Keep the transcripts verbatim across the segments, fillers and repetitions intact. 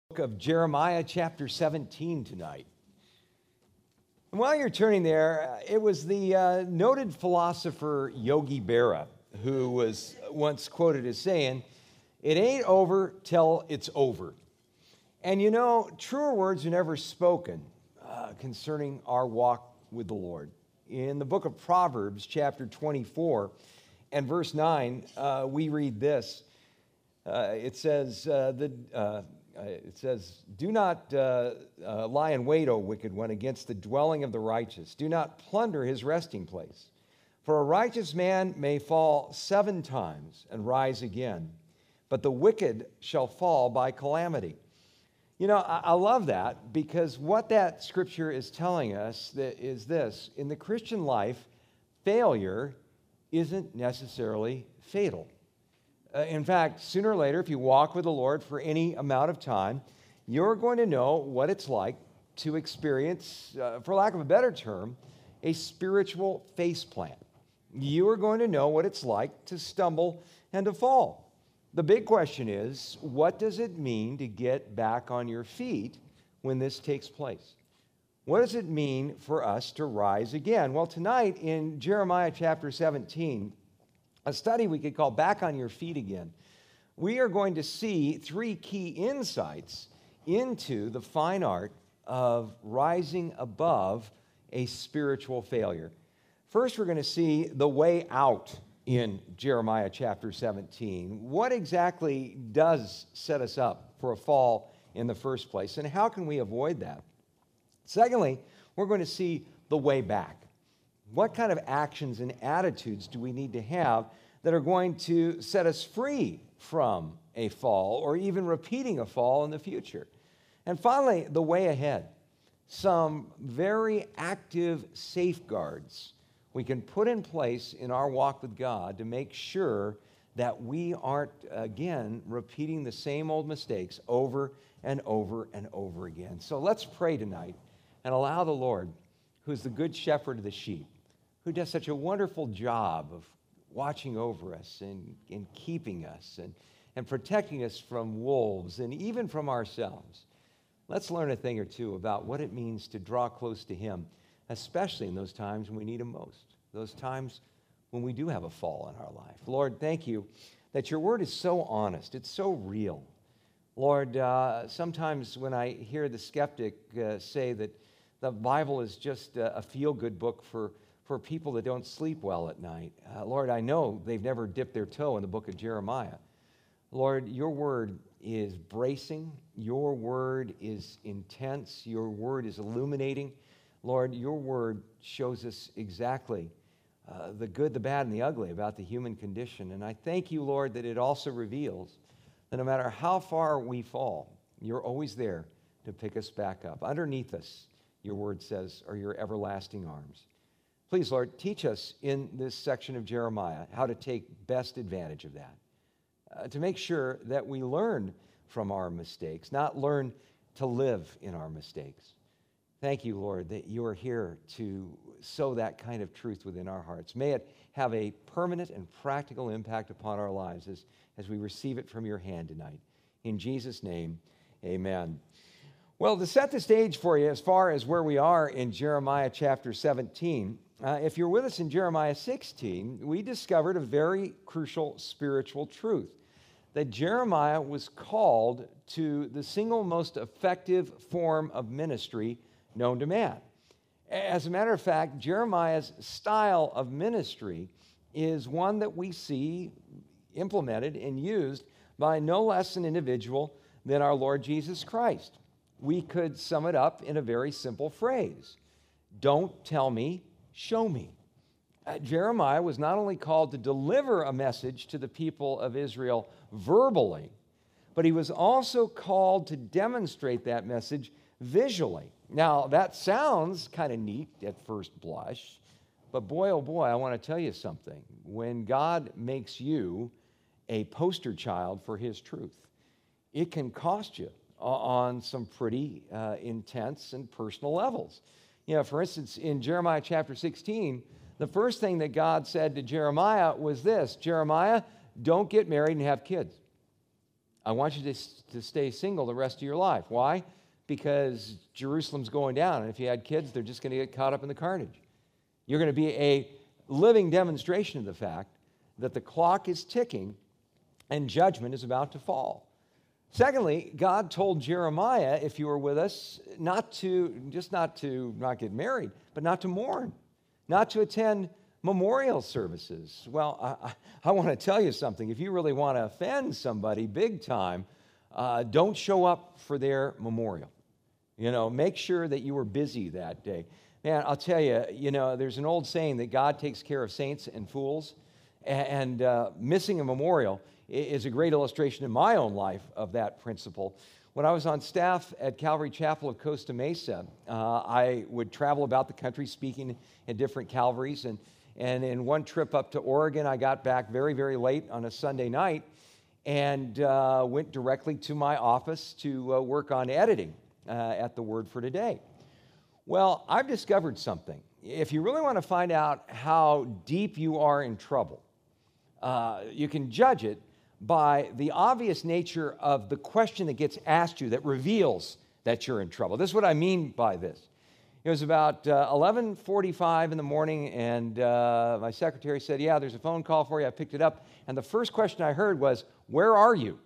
Of Jeremiah chapter seventeen tonight. And while you're turning there, it was the uh, noted philosopher Yogi Berra who was once quoted as saying, "It ain't over till it's over." And you know, truer words are never spoken uh, concerning our walk with the Lord. In the book of Proverbs, chapter twenty-four and verse nine, uh, we read this. Uh, it says, uh, the, uh, it says, "Do not uh, uh, lie in wait, O wicked one, against the dwelling of the righteous. Do not plunder his resting place. For a righteous man may fall seven times and rise again, but the wicked shall fall by calamity." You know, I, I love that, because what that scripture is telling us that is this: in the Christian life, failure isn't necessarily fatal. Uh, in fact, sooner or later, if you walk with the Lord for any amount of time, you're going to know what it's like to experience, uh, for lack of a better term, a spiritual faceplant. You are going to know what it's like to stumble and to fall. The big question is, what does it mean to get back on your feet when this takes place? What does it mean for us to rise again? Well, tonight in Jeremiah chapter seventeen, a study we could call Back on Your Feet Again, we are going to see three key insights into the fine art of rising above a spiritual failure. First, we're going to see the way out in Jeremiah chapter seventeen. What exactly does set us up for a fall in the first place, and how can we avoid that? Secondly, we're going to see the way back. What kind of actions and attitudes do we need to have that are going to set us free from a fall or even repeating a fall in the future? And finally, the way ahead. Some very active safeguards we can put in place in our walk with God to make sure that we aren't, again, repeating the same old mistakes over and over and over again. So let's pray tonight and allow the Lord, who's the good shepherd of the sheep, who does such a wonderful job of watching over us and, and keeping us and, and protecting us from wolves and even from ourselves. Let's learn a thing or two about what it means to draw close to him, especially in those times when we need him most, those times when we do have a fall in our life. Lord, thank you that your word is so honest. It's so real. Lord, uh, sometimes when I hear the skeptic uh, say that the Bible is just a, a feel-good book for for people that don't sleep well at night. Uh, Lord, I know they've never dipped their toe in the book of Jeremiah. Lord, your word is bracing. Your word is intense. Your word is illuminating. Lord, your word shows us exactly uh, the good, the bad, and the ugly about the human condition. And I thank you, Lord, that it also reveals that no matter how far we fall, you're always there to pick us back up. Underneath us, your word says, are your everlasting arms. Please, Lord, teach us in this section of Jeremiah how to take best advantage of that, uh, to make sure that we learn from our mistakes, not learn to live in our mistakes. Thank you, Lord, that you are here to sow that kind of truth within our hearts. May it have a permanent and practical impact upon our lives as, as we receive it from your hand tonight. In Jesus' name, amen. Well, to set the stage for you as far as where we are in Jeremiah chapter seventeen, Uh, if you're with us in Jeremiah sixteen, we discovered a very crucial spiritual truth, that Jeremiah was called to the single most effective form of ministry known to man. As a matter of fact, Jeremiah's style of ministry is one that we see implemented and used by no less an individual than our Lord Jesus Christ. We could sum it up in a very simple phrase: don't tell me, show me. Uh, Jeremiah was not only called to deliver a message to the people of Israel verbally, but he was also called to demonstrate that message visually. Now, that sounds kind of neat at first blush, but boy, oh boy, I want to tell you something. When God makes you a poster child for his truth, it can cost you on some pretty uh, intense and personal levels. You know, for instance, in Jeremiah chapter sixteen, the first thing that God said to Jeremiah was this: Jeremiah, don't get married and have kids. I want you to, to stay single the rest of your life. Why? Because Jerusalem's going down, and if you had kids, they're just going to get caught up in the carnage. You're going to be a living demonstration of the fact that the clock is ticking and judgment is about to fall. Secondly, God told Jeremiah, if you were with us, not to, just not to not get married, but not to mourn, not to attend memorial services. Well, I, I want to tell you something. If you really want to offend somebody big time, uh, don't show up for their memorial. You know, make sure that you were busy that day. Man, I'll tell you, you know, there's an old saying that God takes care of saints and fools, and uh, missing a memorial is a great illustration in my own life of that principle. When I was on staff at Calvary Chapel of Costa Mesa, uh, I would travel about the country speaking at different Calvaries, and, and in one trip up to Oregon, I got back very, very late on a Sunday night and uh, went directly to my office to uh, work on editing uh, at the Word for Today. Well, I've discovered something. If you really want to find out how deep you are in trouble, uh, you can judge it by the obvious nature of the question that gets asked you that reveals that you're in trouble. This is what I mean by this. It was about uh, eleven forty-five in the morning, and uh, my secretary said, yeah, there's a phone call for you. I picked it up, and the first question I heard was, where are you?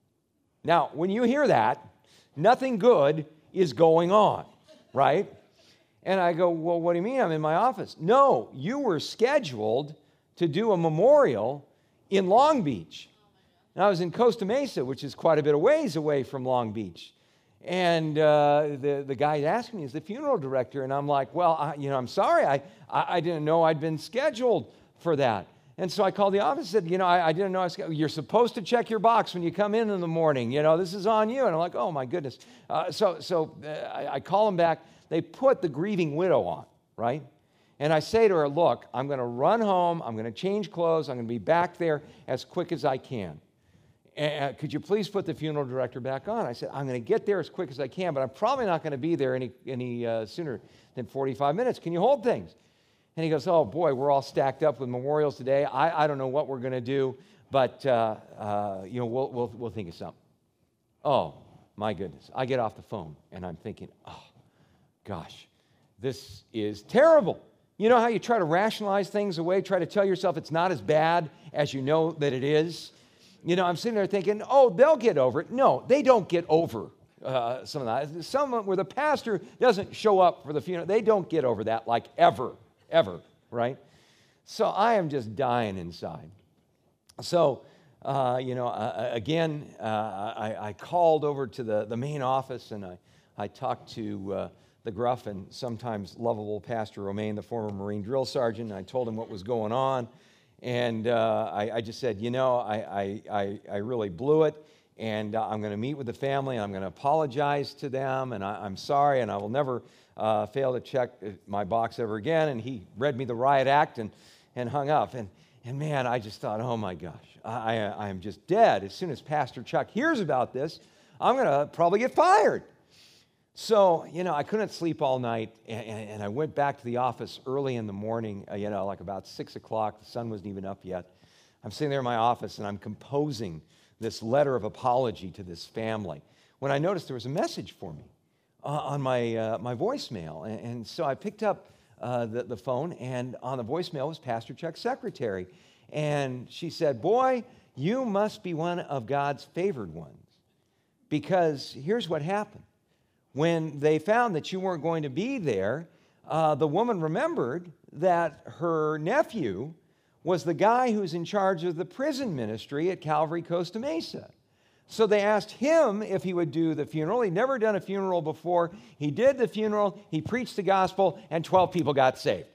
Now, when you hear that, nothing good is going on, right? And I go, well, what do you mean? I'm in my office. No, you were scheduled to do a memorial in Long Beach. And I was in Costa Mesa, which is quite a bit of ways away from Long Beach. And uh, the, the guy asking me is the funeral director. And I'm like, well, I, you know, I'm sorry. I, I, I didn't know I'd been scheduled for that. And so I called the office and said, you know, I, I didn't know I was scheduled. You're supposed to check your box when you come in in the morning. You know, this is on you. And I'm like, oh, my goodness. Uh, so so uh, I, I call them back. They put the grieving widow on, right? And I say to her, look, I'm going to run home. I'm going to change clothes. I'm going to be back there as quick as I can. Uh, could you please put the funeral director back on? I said, I'm going to get there as quick as I can, but I'm probably not going to be there any, any uh, sooner than forty-five minutes. Can you hold things? And he goes, oh, boy, we're all stacked up with memorials today. I, I don't know what we're going to do, but, uh, uh, you know, we'll, we'll, we'll think of something. Oh, my goodness. I get off the phone, and I'm thinking, oh, gosh, this is terrible. You know how you try to rationalize things away, try to tell yourself it's not as bad as you know that it is? You know, I'm sitting there thinking, oh, they'll get over it. No, they don't get over uh, some of that. Someone where the pastor doesn't show up for the funeral, they don't get over that like ever, ever, right? So I am just dying inside. So, uh, you know, uh, again, uh, I, I called over to the, the main office, and I, I talked to uh, the gruff and sometimes lovable Pastor Romaine, the former Marine drill sergeant, and I told him what was going on. And uh, I, I just said, you know, I, I, I really blew it, and uh, I'm going to meet with the family, and I'm going to apologize to them, and I, I'm sorry, and I will never uh, fail to check my box ever again. And he read me the riot act and, and hung up. And, and man, I just thought, oh my gosh, I, I, I am just dead. As soon as Pastor Chuck hears about this, I'm going to probably get fired. So, you know, I couldn't sleep all night, and, and I went back to the office early in the morning, uh, you know, like about six o'clock. The sun wasn't even up yet. I'm sitting there in my office, and I'm composing this letter of apology to this family when I noticed there was a message for me uh, on my, uh, my voicemail. And, and so I picked up uh, the, the phone, and on the voicemail was Pastor Chuck's secretary. And she said, boy, you must be one of God's favored ones, because here's what happened. When they found that you weren't going to be there, uh, the woman remembered that her nephew was the guy who's in charge of the prison ministry at Calvary Costa Mesa. So they asked him if he would do the funeral. He'd never done a funeral before. He did the funeral, he preached the gospel, and twelve people got saved.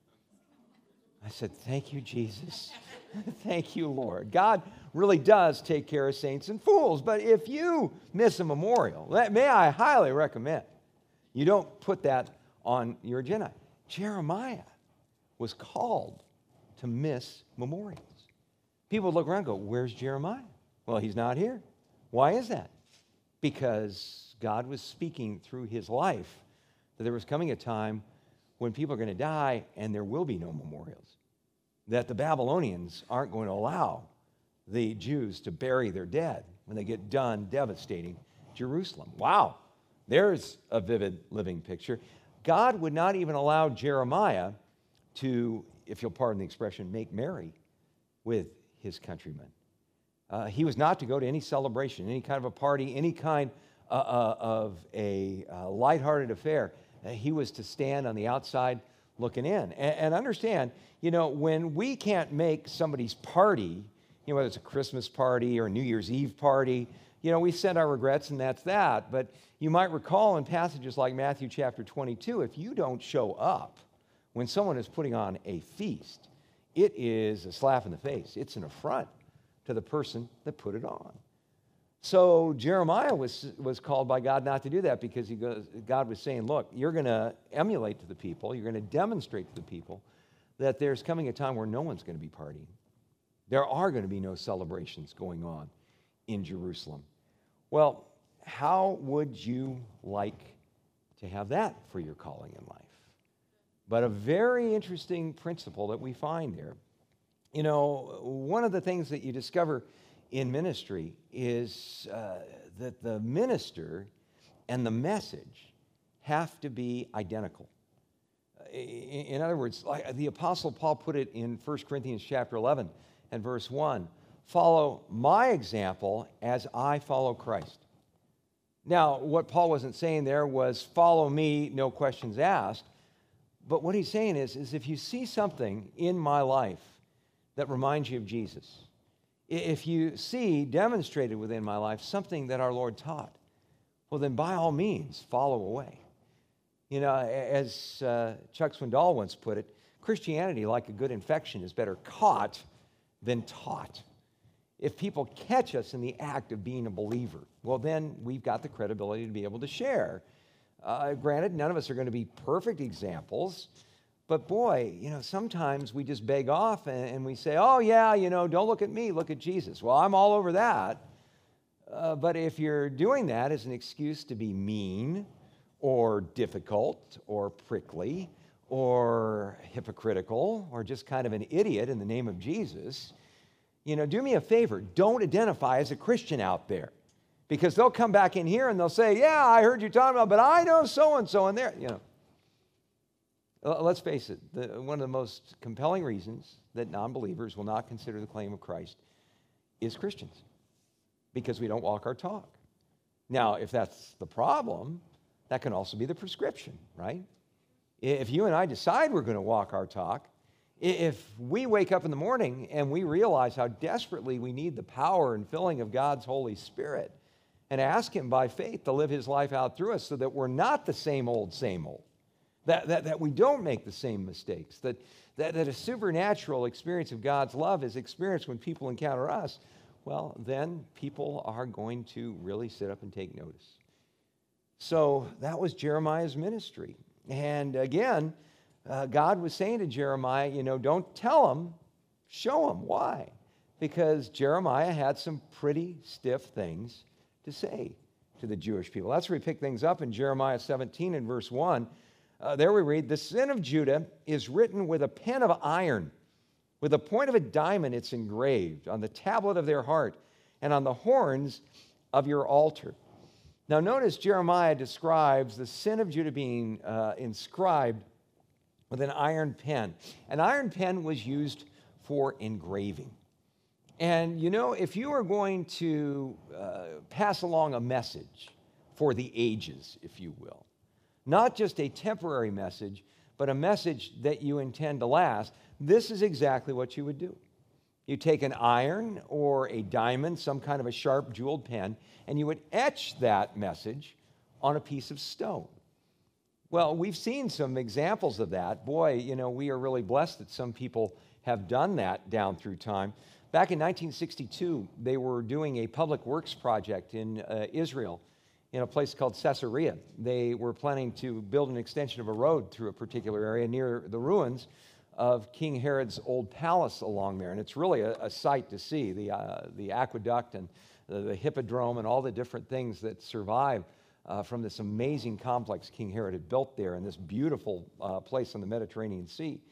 I said, thank you, Jesus. Thank you, Lord. God really does take care of saints and fools. But if you miss a memorial, may I highly recommend you don't put that on your agenda. Jeremiah was called to miss memorials. People would look around and go, where's Jeremiah? Well, he's not here. Why is that? Because God was speaking through his life that there was coming a time when people are going to die and there will be no memorials. That the Babylonians aren't going to allow the Jews to bury their dead. when they get done devastating Jerusalem. Wow, there's a vivid living picture. God would not even allow Jeremiah to, if you'll pardon the expression, make merry with his countrymen. Uh, he was not to go to any celebration, any kind of a party, any kind uh, uh, of a uh, lighthearted affair. Uh, he was to stand on the outside looking in. And, and understand, you know, when we can't make somebody's party, you know, whether it's a Christmas party or a New Year's Eve party, you know, we send our regrets and that's that. But you might recall in passages like Matthew chapter twenty-two, if you don't show up when someone is putting on a feast, it is a slap in the face. It's an affront to the person that put it on. So Jeremiah was, was called by God not to do that because he goes, God was saying, look, you're going to emulate to the people, you're going to demonstrate to the people that there's coming a time where no one's going to be partying. There are going to be no celebrations going on in Jerusalem. Well, how would you like to have that for your calling in life? But a very interesting principle that we find there. You know, one of the things that you discover in ministry is uh, that the minister and the message have to be identical. In, in other words, like the Apostle Paul put it in First Corinthians chapter eleven and verse one, follow my example as I follow Christ. Now, what Paul wasn't saying there was follow me, no questions asked. But what he's saying is, is if you see something in my life that reminds you of Jesus, if you see demonstrated within my life something that our Lord taught, well, then by all means, follow away. You know, as uh, Chuck Swindoll once put it, Christianity, like a good infection, is better caught than taught. If people catch us in the act of being a believer, well, then we've got the credibility to be able to share. Uh, granted, none of us are going to be perfect examples, but boy, you know, sometimes we just beg off and, and we say, oh, yeah, you know, don't look at me, look at Jesus. Well, I'm all over that. Uh, but if you're doing that as an excuse to be mean or difficult or prickly or hypocritical or just kind of an idiot in the name of Jesus, you know, do me a favor, don't identify as a Christian out there. Because they'll come back in here and they'll say, yeah, I heard you talking about, but I know so-and-so in there. You know, let's face it, the, one of the most compelling reasons that non-believers will not consider the claim of Christ is Christians, because we don't walk our talk. Now, if that's the problem, that can also be the prescription, right? If you and I decide we're going to walk our talk, if we wake up in the morning and we realize how desperately we need the power and filling of God's Holy Spirit, and ask him by faith to live his life out through us so that we're not the same old, same old, that, that, that we don't make the same mistakes, that, that, that a supernatural experience of God's love is experienced when people encounter us, well, then people are going to really sit up and take notice. So that was Jeremiah's ministry. And again, uh, God was saying to Jeremiah, you know, don't tell him, show him. Why? Because Jeremiah had some pretty stiff things to say to the Jewish people. That's where we pick things up in Jeremiah seventeen and verse one. Uh, there we read, the sin of Judah is written with a pen of iron. With the point of a diamond it's engraved on the tablet of their heart and on the horns of your altar. Now notice Jeremiah describes the sin of Judah being uh, inscribed with an iron pen. An iron pen was used for engraving. And, you know, if you are going to uh, pass along a message for the ages, if you will, not just a temporary message, but a message that you intend to last, this is exactly what you would do. You take an iron or a diamond, some kind of a sharp jeweled pen, and you would etch that message on a piece of stone. Well, we've seen some examples of that. Boy, you know, we are really blessed that some people have done that down through time. Back in nineteen sixty-two, they were doing a public works project in uh, Israel in a place called Caesarea. They were planning to build an extension of a road through a particular area near the ruins of King Herod's old palace along there. And it's really a, a sight to see, the, uh, the aqueduct and the, the hippodrome and all the different things that survive uh, from this amazing complex King Herod had built there in this beautiful uh, place on the Mediterranean Sea.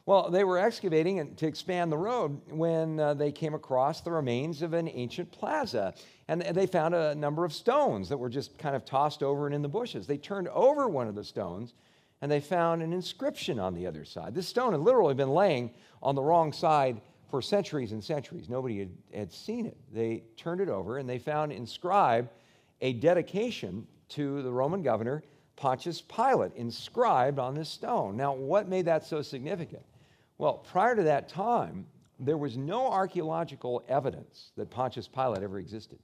Well, they were excavating and- to expand the road when uh, they came across the remains of an ancient plaza. And they found a number of stones that were just kind of tossed over and in the bushes. They turned over one of the stones, and they found an inscription on the other side. This stone had literally been laying on the wrong side for centuries and centuries. Nobody had, had seen it. They turned it over, and they found inscribed a dedication to the Roman governor, Pontius Pilate, inscribed on this stone. Now, what made that so significant? Well, prior to that time, there was no archaeological evidence that Pontius Pilate ever existed.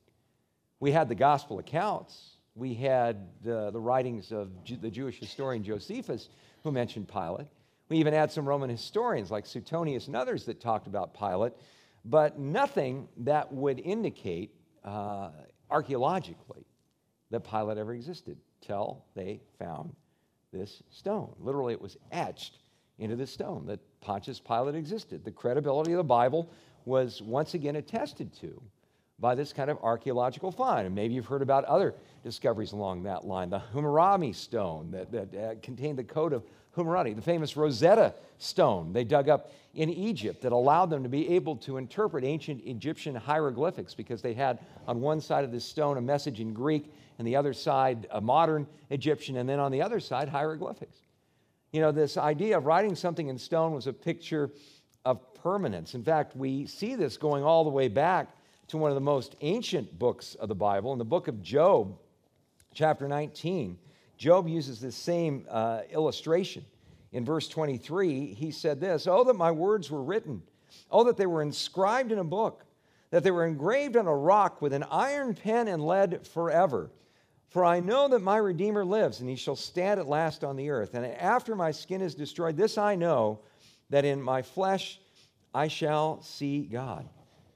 We had the gospel accounts. We had uh, the writings of Ju- the Jewish historian Josephus, who mentioned Pilate. We even had some Roman historians like Suetonius and others that talked about Pilate, but nothing that would indicate uh, archaeologically that Pilate ever existed till they found this stone. Literally, it was etched into the stone that Pontius Pilate existed. The credibility of the Bible was once again attested to by this kind of archaeological find. And maybe you've heard about other discoveries along that line. The Hammurabi stone that, that uh, contained the code of Hammurabi, the famous Rosetta stone they dug up in Egypt that allowed them to be able to interpret ancient Egyptian hieroglyphics, because they had on one side of this stone a message in Greek and the other side a modern Egyptian, and then on the other side hieroglyphics. You know, this idea of writing something in stone was a picture of permanence. In fact, we see this going all the way back to one of the most ancient books of the Bible. In the book of Job, chapter nineteen, Job uses this same uh, illustration. In verse twenty-three, he said this, "Oh, that my words were written. Oh, that they were inscribed in a book, that they were engraved on a rock with an iron pen and lead forever. For I know that my Redeemer lives, and he shall stand at last on the earth. And after my skin is destroyed, this I know, that in my flesh I shall see God."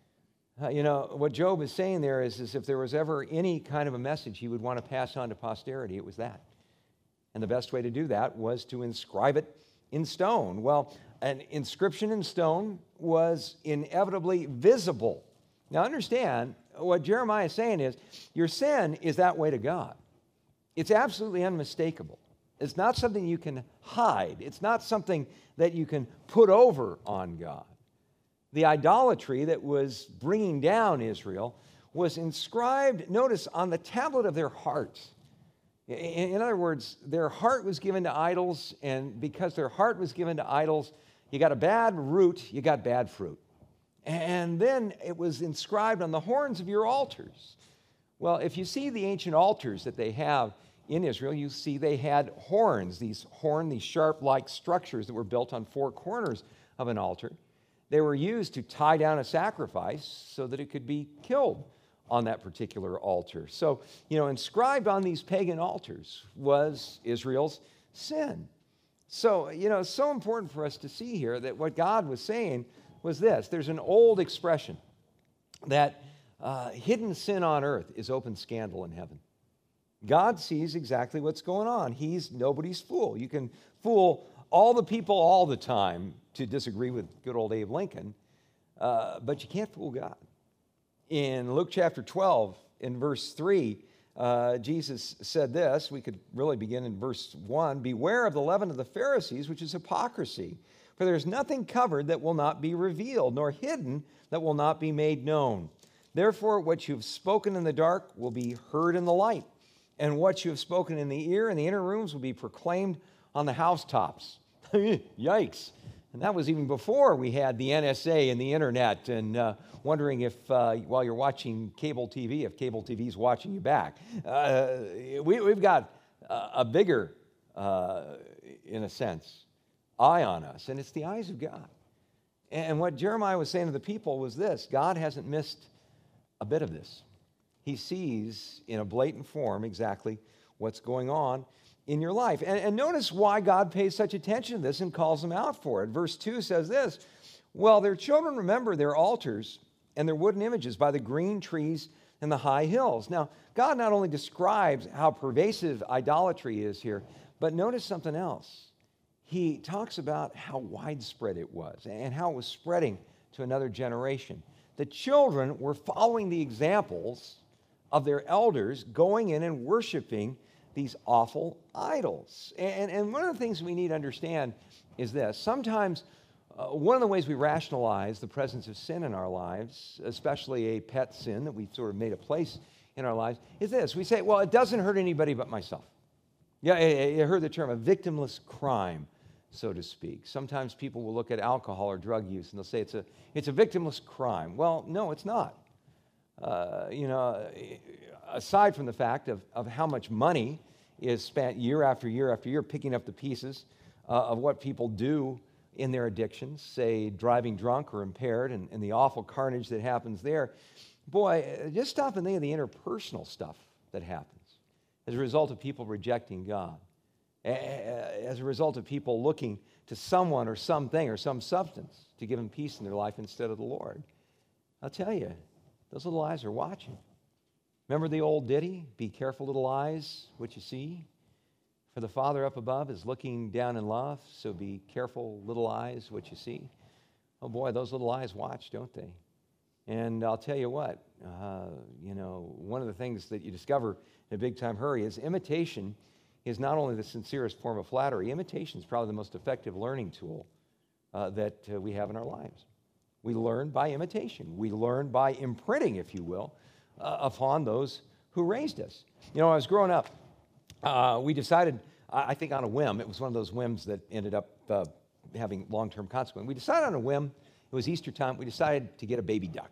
Uh, you know, what Job is saying there is, is if there was ever any kind of a message he would want to pass on to posterity, it was that. And the best way to do that was to inscribe it in stone. Well, an inscription in stone was inevitably visible. Now understand, what Jeremiah is saying is, your sin is that way to God. It's absolutely unmistakable. It's not something you can hide. It's not something that you can put over on God. The idolatry that was bringing down Israel was inscribed, notice, on the tablet of their hearts. In other words, their heart was given to idols, and because their heart was given to idols, you got a bad root, you got bad fruit. And then it was inscribed on the horns of your altars. Well, if you see the ancient altars that they have in Israel, you see they had horns, these horn, these sharp-like structures that were built on four corners of an altar. They were used to tie down a sacrifice so that it could be killed on that particular altar. So, you know, inscribed on these pagan altars was Israel's sin. So, you know, it's so important for us to see here that what God was saying was this. There's an old expression that uh, hidden sin on earth is open scandal in heaven. God sees exactly what's going on. He's nobody's fool. You can fool all the people all the time to disagree with good old Abe Lincoln, uh, but you can't fool God. In Luke chapter twelve, in verse three, uh, Jesus said this. We could really begin in verse one. "Beware of the leaven of the Pharisees, which is hypocrisy. For there is nothing covered that will not be revealed, nor hidden that will not be made known. Therefore, what you have spoken in the dark will be heard in the light, and what you have spoken in the ear in the inner rooms will be proclaimed on the housetops." Yikes. And that was even before we had the N S A and the internet, and uh, wondering if, uh, while you're watching cable T V, if cable T V is watching you back. Uh, we, we've got a, a bigger, uh, in a sense, eye on us, and it's the eyes of God. And what Jeremiah was saying to the people was this: God hasn't missed a bit of this. He sees in a blatant form exactly what's going on in your life. And, and notice why God pays such attention to this and calls them out for it. Verse two says this: "Well, their children remember their altars and their wooden images by the green trees and the high hills." Now, God not only describes how pervasive idolatry is here, but notice something else. He talks about how widespread it was and how it was spreading to another generation. The children were following the examples of their elders, going in and worshiping these awful idols. And, and one of the things we need to understand is this. Sometimes Uh, one of the ways we rationalize the presence of sin in our lives, especially a pet sin that we've sort of made a place in our lives, is this. We say, well, it doesn't hurt anybody but myself. Yeah, you heard the term, a victimless crime, so to speak. Sometimes people will look at alcohol or drug use and they'll say it's a, it's a victimless crime. Well, no, it's not. Uh, you know, aside from the fact of, of how much money is spent year after year after year picking up the pieces uh, of what people do in their addictions, say driving drunk or impaired, and, and the awful carnage that happens there, boy, just stop and think of the interpersonal stuff that happens as a result of people rejecting God, as a result of people looking to someone or something or some substance to give them peace in their life instead of the Lord. I'll tell you, those little eyes are watching. Remember the old ditty, be careful little eyes what you see? For the Father up above is looking down in love, so be careful, little eyes, what you see. Oh boy, those little eyes watch, don't they? And I'll tell you what, uh, you know, one of the things that you discover in a big-time hurry is imitation is not only the sincerest form of flattery, imitation is probably the most effective learning tool uh, that uh, we have in our lives. We learn by imitation. We learn by imprinting, if you will, uh, upon those who raised us. You know, I was growing up, Uh, we decided, I think on a whim, it was one of those whims that ended up uh, having long-term consequences. We decided on a whim, it was Easter time, we decided to get a baby duck.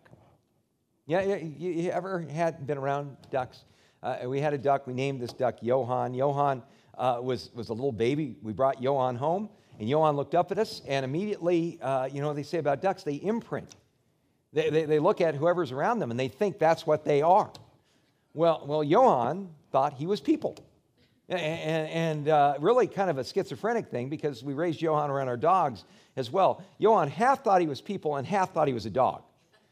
Yeah, you, you ever had been around ducks? Uh, we had a duck, we named this duck Johann. Johann uh, was, was a little baby. We brought Johann home, and Johann looked up at us, and immediately, uh, you know what they say about ducks, they imprint. They, they, they look at whoever's around them, and they think that's what they are. Well, well, Johann thought he was people. And, and uh, really kind of a schizophrenic thing because we raised Johann around our dogs as well. Johann half thought he was people and half thought he was a dog.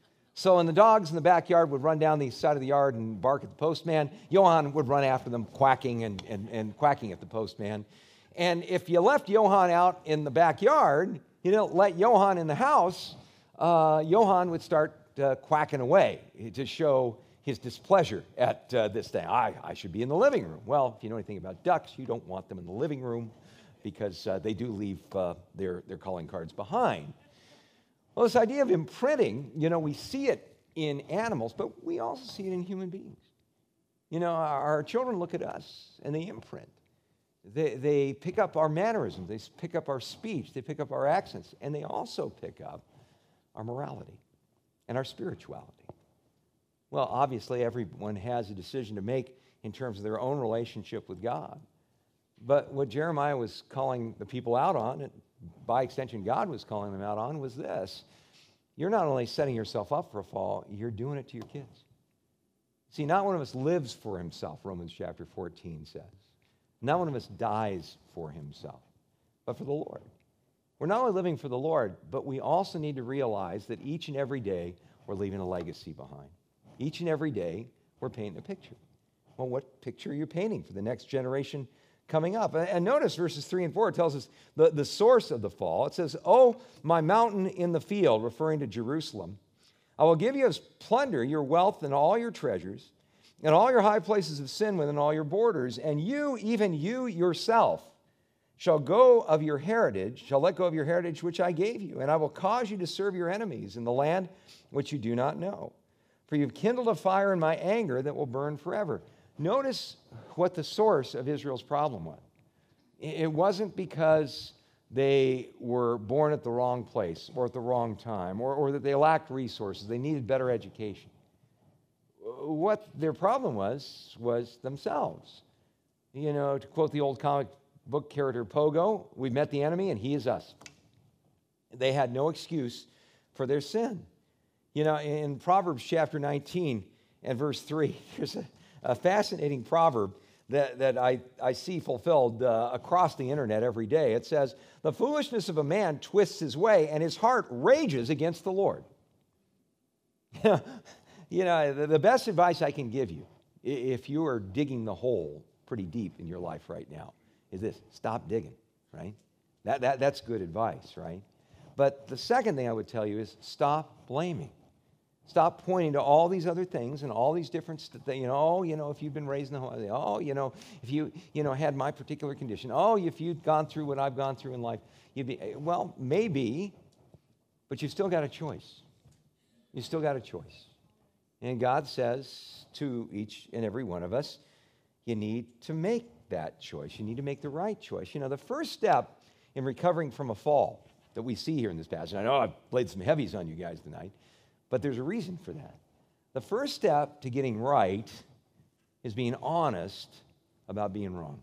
So when the dogs in the backyard would run down the side of the yard and bark at the postman, Johann would run after them quacking and, and, and quacking at the postman. And if you left Johann out in the backyard, you didn't let Johann in the house, uh, Johann would start uh, quacking away to show his displeasure at uh, this thing. I, I should be in the living room. Well, if you know anything about ducks, you don't want them in the living room because uh, they do leave uh, their, their calling cards behind. Well, this idea of imprinting, you know, we see it in animals, but we also see it in human beings. You know, our, our children look at us and they imprint. They, they pick up our mannerisms, they pick up our speech, they pick up our accents, and they also pick up our morality and our spirituality. Well, obviously, everyone has a decision to make in terms of their own relationship with God. But what Jeremiah was calling the people out on, and by extension, God was calling them out on, was this. You're not only setting yourself up for a fall, you're doing it to your kids. See, not one of us lives for himself, Romans chapter fourteen says. Not one of us dies for himself, but for the Lord. We're not only living for the Lord, but we also need to realize that each and every day we're leaving a legacy behind. Each and every day, we're painting a picture. Well, what picture are you painting for the next generation coming up? And notice verses three and four, it tells us the, the source of the fall. It says, "Oh, my mountain in the field," referring to Jerusalem, "I will give you as plunder your wealth and all your treasures, and all your high places of sin within all your borders. And you, even you yourself, shall go of your heritage, shall let go of your heritage which I gave you, and I will cause you to serve your enemies in the land which you do not know. For you've kindled a fire in my anger that will burn forever." Notice what the source of Israel's problem was. It wasn't because they were born at the wrong place or at the wrong time or, or that they lacked resources. They needed better education. What their problem was, was themselves. You know, to quote the old comic book character Pogo, we met the enemy and he is us. They had no excuse for their sin. You know, in Proverbs chapter nineteen and verse three, there's a, a fascinating proverb that, that I, I see fulfilled uh, across the internet every day. It says, "The foolishness of a man twists his way, and his heart rages against the Lord." You know, the, the best advice I can give you, if you are digging the hole pretty deep in your life right now, is this: stop digging, right? That, that, that's good advice, right? But the second thing I would tell you is stop blaming. Stop pointing to all these other things and all these different things. You know, oh, you know, if you've been raised in the home, oh, you know, if you, you know, had my particular condition, oh, if you'd gone through what I've gone through in life, you'd be, well, maybe, But you've still got a choice. You've still got a choice. And God says to each and every one of us, you need to make that choice. You need to make the right choice. You know, the first step in recovering from a fall that we see here in this passage, I know I've laid some heavies on you guys tonight, but there's a reason for that. The first step to getting right is being honest about being wrong.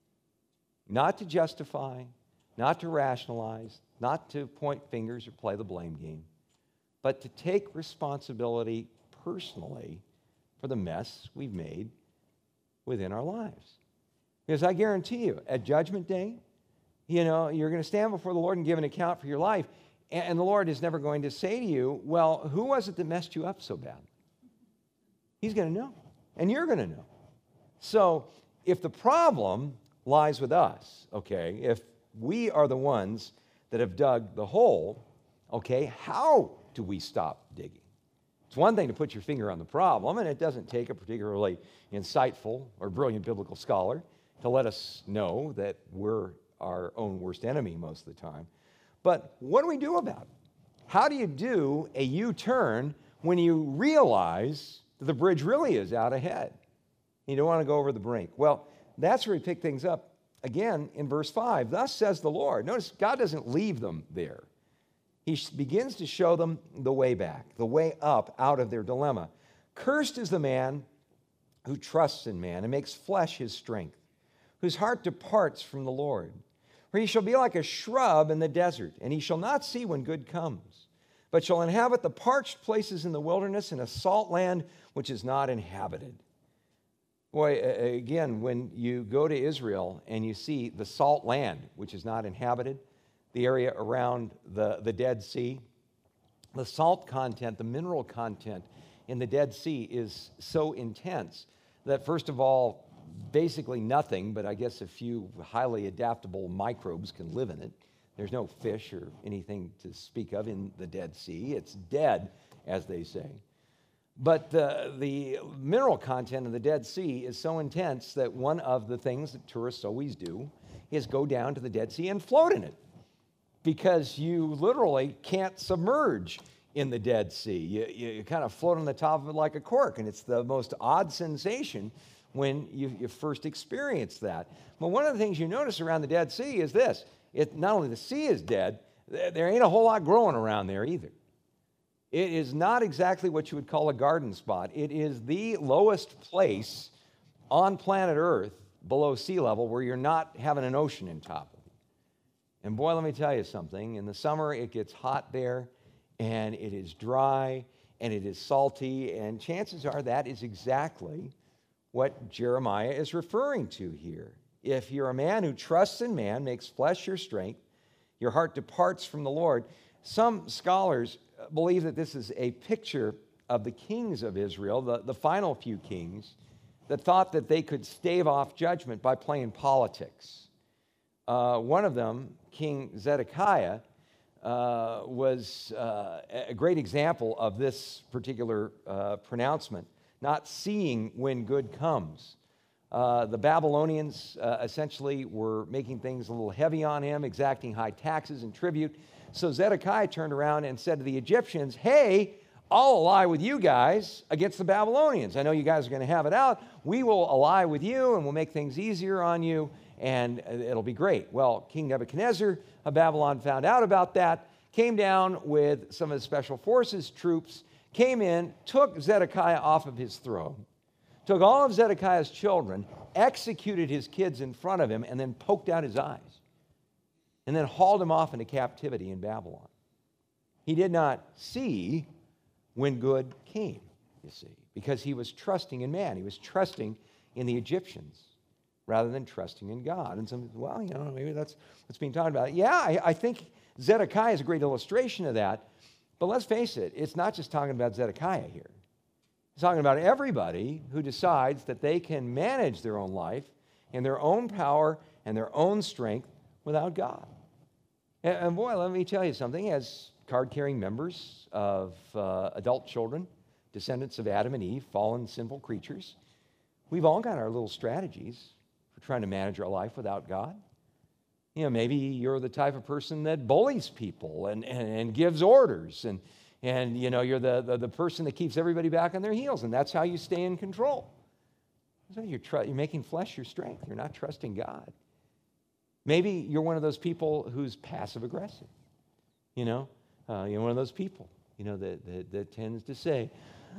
Not to justify, not to rationalize, not to point fingers or play the blame game, but to take responsibility personally for the mess we've made within our lives. Because I guarantee you, at Judgment Day, you know, you're going to stand before the Lord and give an account for your life, and the Lord is never going to say to you, well, who was it that messed you up so bad? He's going to know, and you're going to know. So if the problem lies with us, okay, if we are the ones that have dug the hole, okay, how do we stop digging? It's one thing to put your finger on the problem, and it doesn't take a particularly insightful or brilliant biblical scholar to let us know that we're our own worst enemy most of the time. But what do we do about it? How do you do a U-turn when you realize that the bridge really is out ahead? You don't want to go over the brink. Well, that's where we pick things up again in verse five. Thus says the Lord. Notice God doesn't leave them there. He begins to show them the way back, the way up out of their dilemma. Cursed is the man who trusts in man and makes flesh his strength, whose heart departs from the Lord. For he shall be like a shrub in the desert, and he shall not see when good comes, but shall inhabit the parched places in the wilderness, in a salt land which is not inhabited. Boy, again, when you go to Israel and you see the salt land, which is not inhabited, the area around the, the Dead Sea, the salt content, the mineral content in the Dead Sea is so intense that, first of all, basically nothing, but I guess a few highly adaptable microbes can live in it. There's no fish or anything to speak of in the Dead Sea. It's dead, as they say. But uh, the mineral content of the Dead Sea is so intense that one of the things that tourists always do is go down to the Dead Sea and float in it, because you literally can't submerge in the Dead Sea. You, you, you kind of float on the top of it like a cork, and it's the most odd sensation when you, you first experience that. But one of the things you notice around the Dead Sea is this. It, not only the sea is dead, there ain't a whole lot growing around there either. It is not exactly what you would call a garden spot. It is the lowest place on planet Earth below sea level where you're not having an ocean in top of it. And boy, let me tell you something. In the summer, it gets hot there, and it is dry, and it is salty, and chances are that is exactly what Jeremiah is referring to here. If you're a man who trusts in man, makes flesh your strength, your heart departs from the Lord. Some scholars believe that this is a picture of the kings of Israel, the, the final few kings, that thought that they could stave off judgment by playing politics. Uh, one of them, King Zedekiah, uh, was uh, a great example of this particular uh, pronouncement, not seeing when good comes. Uh, the Babylonians uh, essentially were making things a little heavy on him, exacting high taxes and tribute. So Zedekiah turned around and said to the Egyptians, hey, I'll ally with you guys against the Babylonians. I know you guys are going to have it out. We will ally with you, and we'll make things easier on you, and it'll be great. Well, King Nebuchadnezzar of Babylon found out about that, came down with some of the special forces troops, came in, took Zedekiah off of his throne, took all of Zedekiah's children, executed his kids in front of him, and then poked out his eyes, and then hauled him off into captivity in Babylon. He did not see when good came, you see, because he was trusting in man. He was trusting in the Egyptians rather than trusting in God. And some, well, you know, maybe that's what's being talked about. Yeah, I, I think Zedekiah is a great illustration of that. But let's face it, it's not just talking about Zedekiah here. It's talking about everybody who decides that they can manage their own life in their own power and their own strength without God. And, and boy, let me tell you something. As card-carrying members of uh, adult children, descendants of Adam and Eve, fallen, sinful creatures, we've all got our little strategies for trying to manage our life without God. You know, maybe you're the type of person that bullies people and, and, and gives orders, and, and you know, you're the, the, the person that keeps everybody back on their heels, and that's how you stay in control. So you're, tr- you're making flesh your strength. You're not trusting God. Maybe you're one of those people who's passive-aggressive, you know? Uh, you're one of those people, you know, that, that, that tends to say,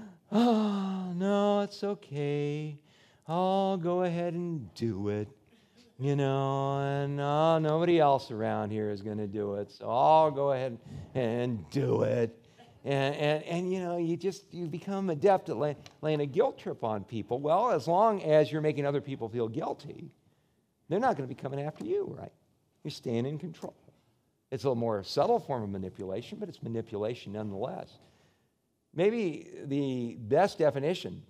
oh, no, it's okay. I'll go ahead and do it. You know, and oh, nobody else around here is going to do it, so I'll go ahead and do it. And, and, and you know, you just, you become adept at lay, laying a guilt trip on people. Well, as long as you're making other people feel guilty, they're not going to be coming after you, right? You're staying in control. It's a little more subtle form of manipulation, but it's manipulation nonetheless. Maybe the best definition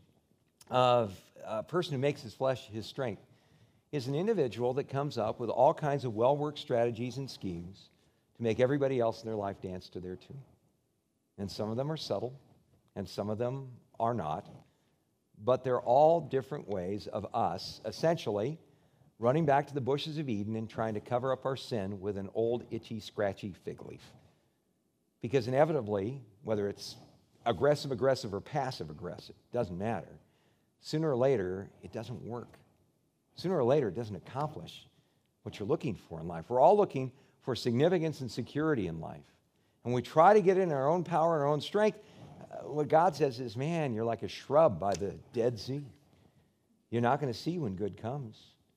of a person who makes his flesh his strength is an individual that comes up with all kinds of well-worked strategies and schemes to make everybody else in their life dance to their tune. And some of them are subtle, and some of them are not. But they're all different ways of us, essentially, running back to the bushes of Eden and trying to cover up our sin with an old, itchy, scratchy fig leaf. Because inevitably, whether it's aggressive-aggressive or passive-aggressive, doesn't matter. Sooner or later, it doesn't work. Sooner or later, it doesn't accomplish what you're looking for in life. We're all looking for significance and security in life. And we try to get it in our own power and our own strength. Uh, what God says is, man, you're like a shrub by the Dead Sea. You're not going to see when good comes.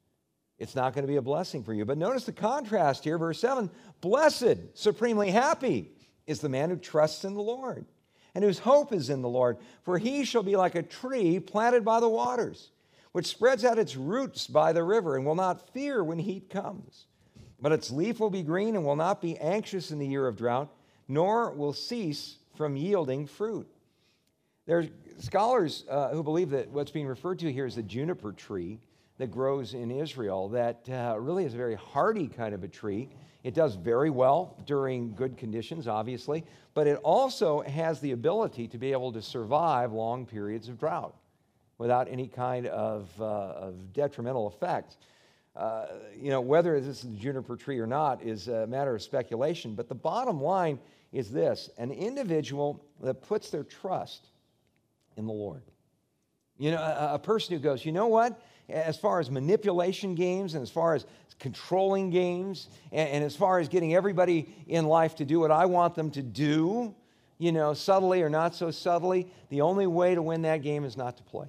It's not going to be a blessing for you. But notice the contrast here, verse seven. Blessed, supremely happy is the man who trusts in the Lord and whose hope is in the Lord. For he shall be like a tree planted by the waters, which spreads out its roots by the river and will not fear when heat comes. But its leaf will be green and will not be anxious in the year of drought, nor will cease from yielding fruit. There are scholars uh, who believe that what's being referred to here is the juniper tree that grows in Israel that uh, really is a very hardy kind of a tree. It does very well during good conditions, obviously, but it also has the ability to be able to survive long periods of drought without any kind of, uh, of detrimental effect. Uh, you know, whether this is a juniper tree or not is a matter of speculation, but the bottom line is this: an individual that puts their trust in the Lord. You know, a, a person who goes, you know what, as far as manipulation games and as far as controlling games and, and as far as getting everybody in life to do what I want them to do, you know, subtly or not so subtly, the only way to win that game is not to play.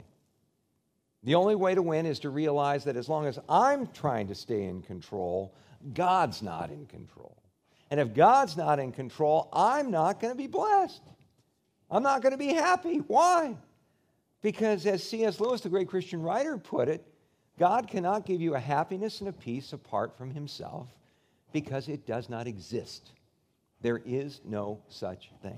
The only way to win is to realize that as long as I'm trying to stay in control, God's not in control. And if God's not in control, I'm not going to be blessed. I'm not going to be happy. Why? Because as C S Lewis, the great Christian writer, put it, God cannot give you a happiness and a peace apart from himself because it does not exist. There is no such thing.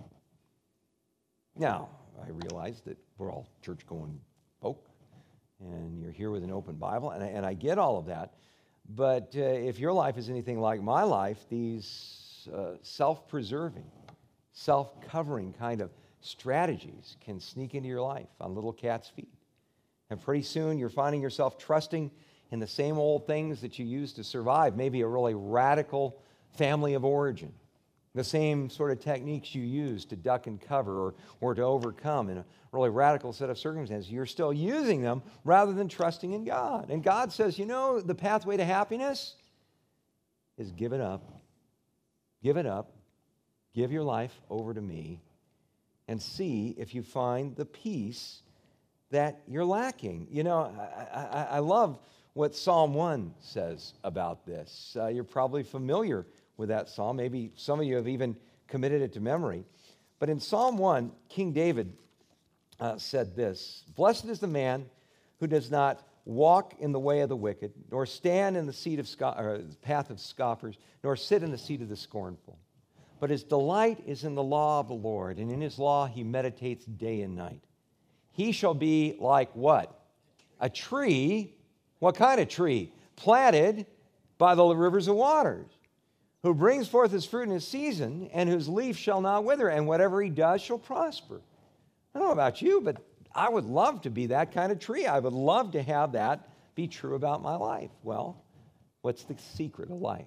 Now, I realize that we're all church-going folk, and you're here with an open Bible, and I, and I get all of that. But uh, if your life is anything like my life, these uh, self-preserving, self-covering kind of strategies can sneak into your life on little cat's feet. And pretty soon you're finding yourself trusting in the same old things that you used to survive, maybe a really radical family of origin, the same sort of techniques you used to duck and cover or, or to overcome in a really radical set of circumstances. You're still using them rather than trusting in God. And God says, you know, the pathway to happiness is give it up. Give it up. Give your life over to me and see if you find the peace that you're lacking. You know, I, I, I love what Psalm one says about this. Uh, you're probably familiar with that psalm. Maybe some of you have even committed it to memory. But in Psalm one, King David uh, said this: "Blessed is the man who does not walk in the way of the wicked, nor stand in the seat of sco- or path of scoffers, nor sit in the seat of the scornful. But his delight is in the law of the Lord, and in his law he meditates day and night. He shall be like" what? A tree. What kind of tree? Planted by the rivers of waters, who brings forth his fruit in his season, and whose leaf shall not wither, and whatever he does shall prosper. I don't know about you, but I would love to be that kind of tree. I would love to have that be true about my life. Well, what's the secret of life?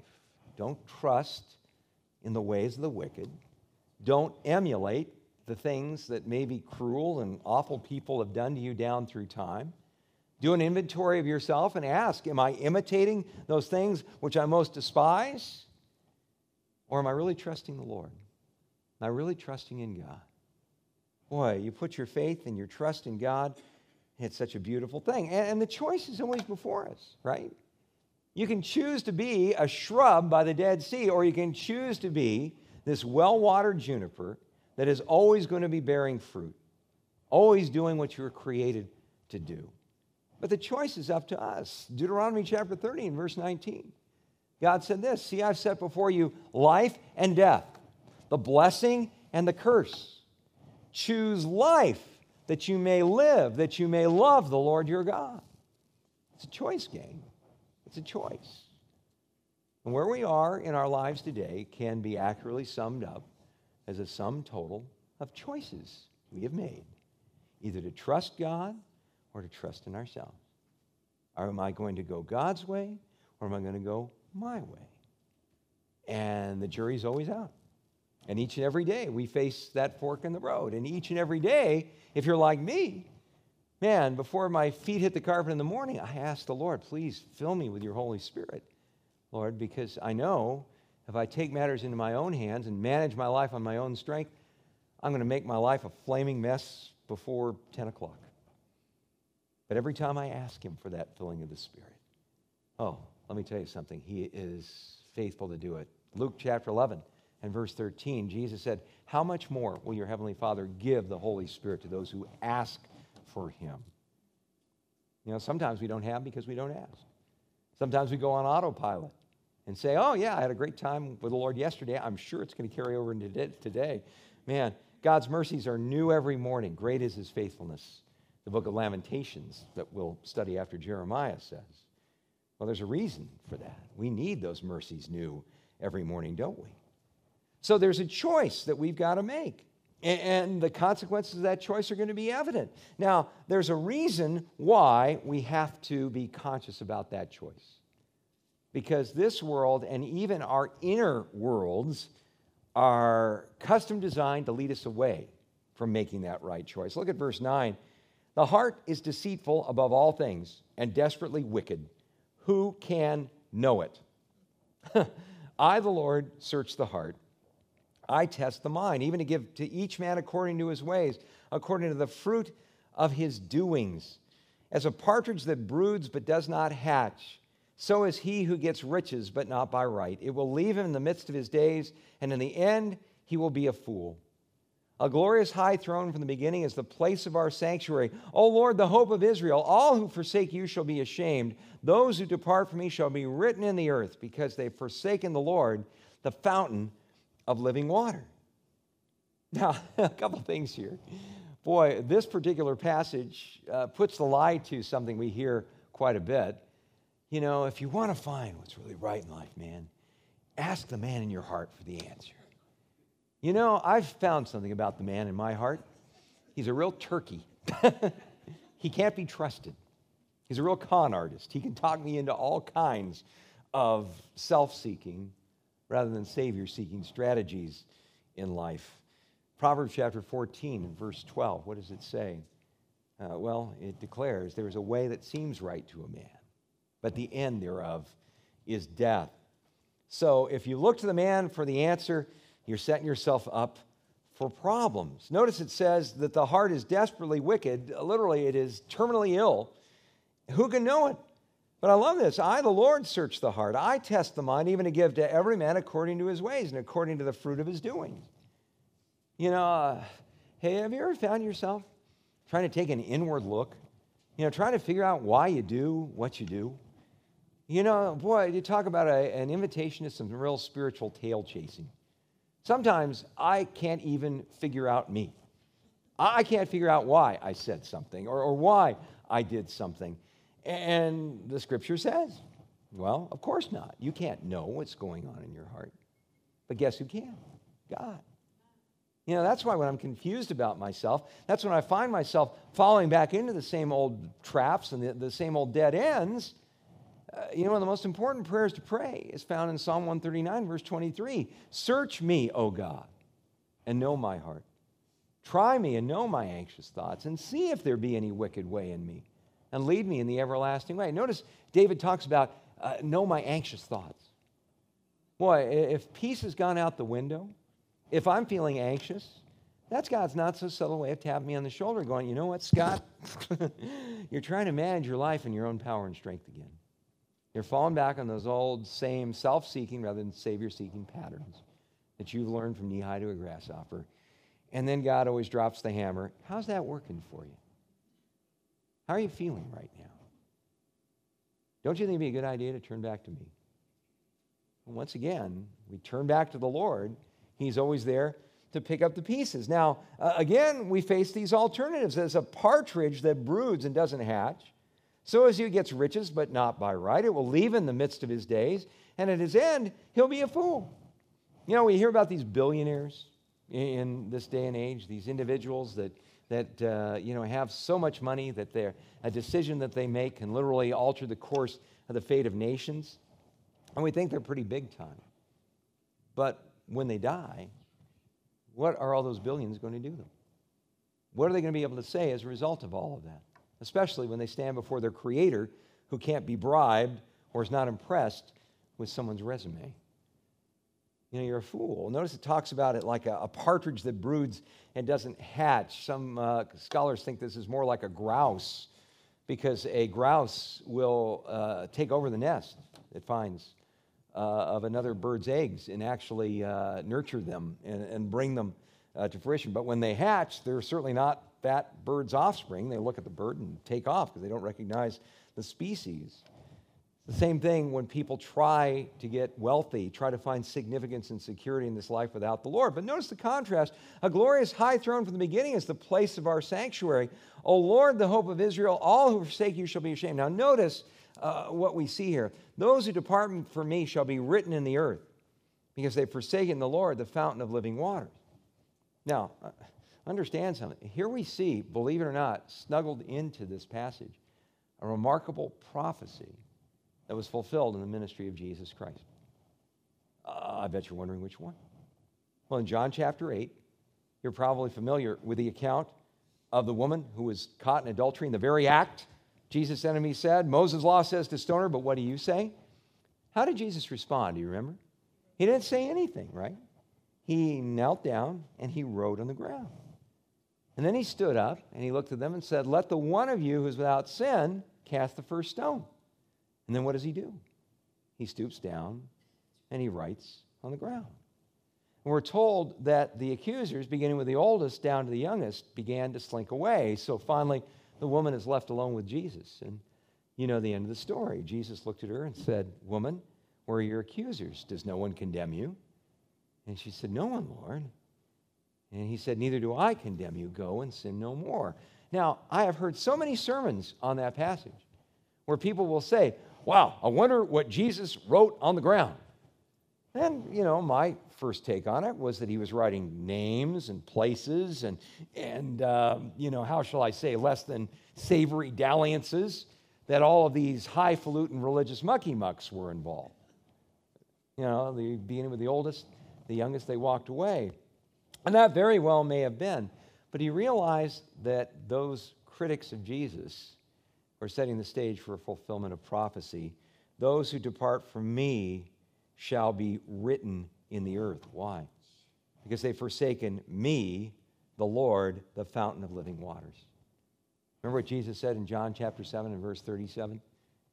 Don't trust in the ways of the wicked. Don't emulate the things that maybe cruel and awful people have done to you down through time. Do an inventory of yourself and ask, am I imitating those things which I most despise? Or am I really trusting the Lord? Am I really trusting in God? Boy, you put your faith and your trust in God, it's such a beautiful thing. And, and the choice is always before us, right? You can choose to be a shrub by the Dead Sea, or you can choose to be this well-watered juniper that is always going to be bearing fruit, always doing what you were created to do. But the choice is up to us. Deuteronomy chapter thirteen, verse nineteen. God said this, see, I've set before you life and death, the blessing and the curse. Choose life that you may live, that you may love the Lord your God. It's a choice game. It's a choice. And where we are in our lives today can be accurately summed up as a sum total of choices we have made, either to trust God or to trust in ourselves. Or am I going to go God's way, or am I going to go my way? And the jury's always out. And each and every day we face that fork in the road. And each and every day, if you're like me, man, before my feet hit the carpet in the morning, I ask the Lord, please fill me with your Holy Spirit, Lord, because I know if I take matters into my own hands and manage my life on my own strength, I'm going to make my life a flaming mess before ten o'clock. But every time I ask him for that filling of the Spirit, oh, let me tell you something, he is faithful to do it. Luke chapter eleven and verse thirteen, Jesus said, how much more will your heavenly Father give the Holy Spirit to those who ask for him? You know, sometimes we don't have because we don't ask. Sometimes we go on autopilot and say, oh, yeah, I had a great time with the Lord yesterday. I'm sure it's going to carry over into today. Man, God's mercies are new every morning. Great is his faithfulness. The book of Lamentations that we'll study after Jeremiah says. Well, there's a reason for that. We need those mercies new every morning, don't we? So there's a choice that we've got to make. And the consequences of that choice are going to be evident. Now, there's a reason why we have to be conscious about that choice. Because this world and even our inner worlds are custom designed to lead us away from making that right choice. Look at verse nine. The heart is deceitful above all things and desperately wicked. Who can know it? I, the Lord, search the heart. I test the mind, even to give to each man according to his ways, according to the fruit of his doings. As a partridge that broods but does not hatch, so is he who gets riches but not by right. It will leave him in the midst of his days, and in the end he will be a fool. A glorious high throne from the beginning is the place of our sanctuary. O Lord, the hope of Israel, all who forsake you shall be ashamed. Those who depart from me shall be written in the earth, because they've forsaken the Lord, the fountain of living water. Now, a couple things here. Boy, this particular passage uh, puts the lie to something we hear quite a bit. You know, if you want to find what's really right in life, man, ask the man in your heart for the answer. You know, I've found something about the man in my heart. He's a real turkey. He can't be trusted. He's a real con artist. He can talk me into all kinds of self-seeking rather than Savior-seeking strategies in life. Proverbs chapter fourteen and verse twelve, what does it say? Uh, well, it declares, there is a way that seems right to a man, but the end thereof is death. So if you look to the man for the answer, you're setting yourself up for problems. Notice it says that the heart is desperately wicked. Literally, it is terminally ill. Who can know it? But I love this. I, the Lord, search the heart. I test the mind, even to give to every man according to his ways and according to the fruit of his doings. You know, uh, hey, have you ever found yourself trying to take an inward look? You know, trying to figure out why you do what you do? You know, boy, you talk about a, an invitation to some real spiritual tail chasing. Sometimes I can't even figure out me. I can't figure out why I said something or, or why I did something. And the scripture says, well, of course not. You can't know what's going on in your heart. But guess who can? God. You know, that's why when I'm confused about myself, that's when I find myself falling back into the same old traps and the, the same old dead ends. Uh, you know, one of the most important prayers to pray is found in Psalm one thirty-nine, verse twenty-three. Search me, O God, and know my heart. Try me and know my anxious thoughts, and see if there be any wicked way in me, and lead me in the everlasting way. Notice David talks about uh, know my anxious thoughts. Boy, if peace has gone out the window, if I'm feeling anxious, that's God's not so subtle way of tapping me on the shoulder going, you know what, Scott? You're trying to manage your life in your own power and strength again. You're falling back on those old, same self-seeking rather than Savior-seeking patterns that you've learned from knee-high to a grasshopper. And then God always drops the hammer. How's that working for you? How are you feeling right now? Don't you think it'd be a good idea to turn back to me? And once again, we turn back to the Lord. He's always there to pick up the pieces. Now, uh, again, we face these alternatives. As a partridge that broods and doesn't hatch, so as he gets riches, but not by right, it will leave in the midst of his days, and at his end, he'll be a fool. You know, we hear about these billionaires in this day and age, these individuals that, that uh, you know, have so much money that they're, a decision that they make can literally alter the course of the fate of nations. And we think they're pretty big time. But when they die, what are all those billions going to do to them? What are they going to be able to say as a result of all of that? Especially when they stand before their Creator, who can't be bribed or is not impressed with someone's resume. You know, you're a fool. Notice it talks about it like a, a partridge that broods and doesn't hatch. Some uh, scholars think this is more like a grouse, because a grouse will uh, take over the nest it finds uh, of another bird's eggs and actually uh, nurture them and, and bring them uh, to fruition. But when they hatch, they're certainly not that bird's offspring. They look at the bird and take off because they don't recognize the species. The same thing when people try to get wealthy, try to find significance and security in this life without the Lord. But notice the contrast. A glorious high throne from the beginning is the place of our sanctuary. O Lord, the hope of Israel, all who forsake you shall be ashamed. Now notice uh, what we see here. Those who depart from me shall be written in the earth, because they've forsaken the Lord, the fountain of living waters. Now, uh, understand something. Here we see, believe it or not, snuggled into this passage, a remarkable prophecy that was fulfilled in the ministry of Jesus Christ. Uh, I bet you're wondering which one. Well, in John chapter eight, you're probably familiar with the account of the woman who was caught in adultery in the very act. Jesus' enemies said, Moses' law says to stone her, but what do you say? How did Jesus respond? Do you remember? He didn't say anything, right? He knelt down and he wrote on the ground. And then he stood up and he looked at them and said, let the one of you who is without sin cast the first stone. And then what does he do? He stoops down and he writes on the ground. And we're told that the accusers, beginning with the oldest down to the youngest, began to slink away. So finally, the woman is left alone with Jesus. And you know the end of the story. Jesus looked at her and said, woman, where are your accusers? Does no one condemn you? And she said, no one, Lord. And he said, neither do I condemn you. Go and sin no more. Now, I have heard so many sermons on that passage where people will say, wow, I wonder what Jesus wrote on the ground. And, you know, my first take on it was that he was writing names and places and, and uh, you know, how shall I say, less than savory dalliances, that all of these highfalutin religious mucky-mucks were involved. You know, the beginning with the oldest, the youngest, they walked away. And that very well may have been. But he realized that those critics of Jesus were setting the stage for a fulfillment of prophecy. Those who depart from me shall be written in the earth. Why? Because they've forsaken me, the Lord, the fountain of living waters. Remember what Jesus said in John chapter seven and verse thirty-seven?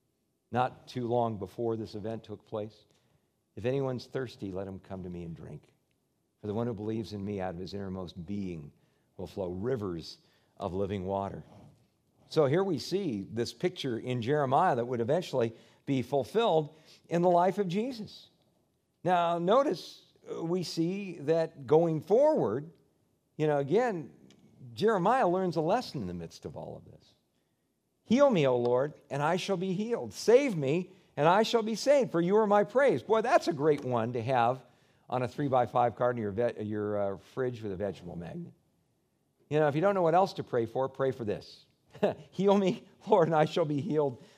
Not too long before this event took place. If anyone's thirsty, let him come to me and drink. For the one who believes in me, out of his innermost being will flow rivers of living water. So here we see this picture in Jeremiah that would eventually be fulfilled in the life of Jesus. Now, notice we see that going forward, you know, again, Jeremiah learns a lesson in the midst of all of this. Heal me, O Lord, and I shall be healed. Save me, and I shall be saved, for you are my praise. Boy, that's a great one to have on a three by five card in your, ve- your uh, fridge with a vegetable magnet. You know, if you don't know what else to pray for, pray for this. Heal me, Lord, and I shall be healed.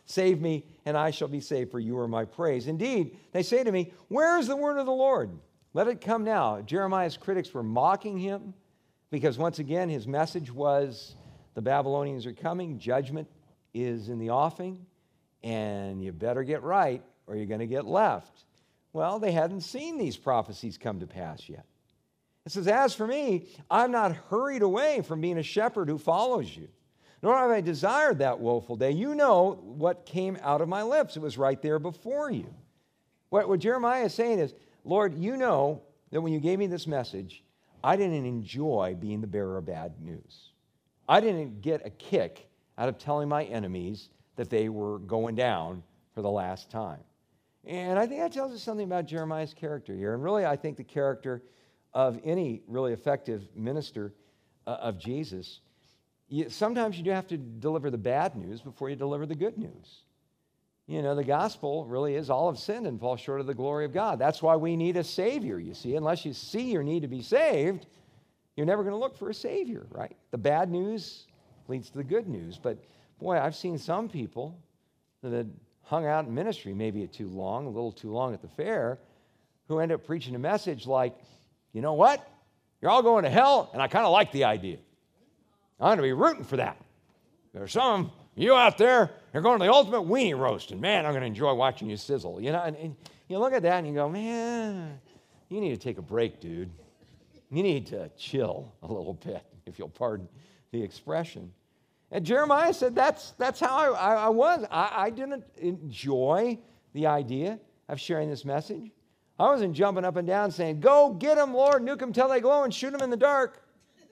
Save me, and I shall be saved, for you are my praise. Indeed, they say to me, where is the word of the Lord? Let it come now. Jeremiah's critics were mocking him because, once again, his message was the Babylonians are coming, judgment is in the offing, and you better get right or you're going to get left. Well, they hadn't seen these prophecies come to pass yet. It says, as for me, I'm not hurried away from being a shepherd who follows you, nor have I desired that woeful day. You know what came out of my lips. It was right there before you. What, what Jeremiah is saying is, Lord, you know that when you gave me this message, I didn't enjoy being the bearer of bad news. I didn't get a kick out of telling my enemies that they were going down for the last time. And I think that tells us something about Jeremiah's character here. And really, I think the character of any really effective minister uh, of Jesus, you, sometimes you do have to deliver the bad news before you deliver the good news. You know, the gospel really is all have sinned and fall short of the glory of God. That's why we need a Savior, you see. Unless you see your need to be saved, you're never going to look for a Savior, right? The bad news leads to the good news. But, boy, I've seen some people that had hung out in ministry maybe too long, a little too long at the fair, who end up preaching a message like, you know what? You're all going to hell, and I kind of like the idea. I'm going to be rooting for that. There's some of you out there, you're going to the ultimate weenie roast, and man, I'm going to enjoy watching you sizzle. You know, and, and you look at that and you go, man, you need to take a break, dude. You need to chill a little bit, if you'll pardon the expression. And Jeremiah said, that's, that's how I, I, I was. I, I didn't enjoy the idea of sharing this message. I wasn't jumping up and down saying, go get them, Lord, nuke them till they glow and shoot them in the dark.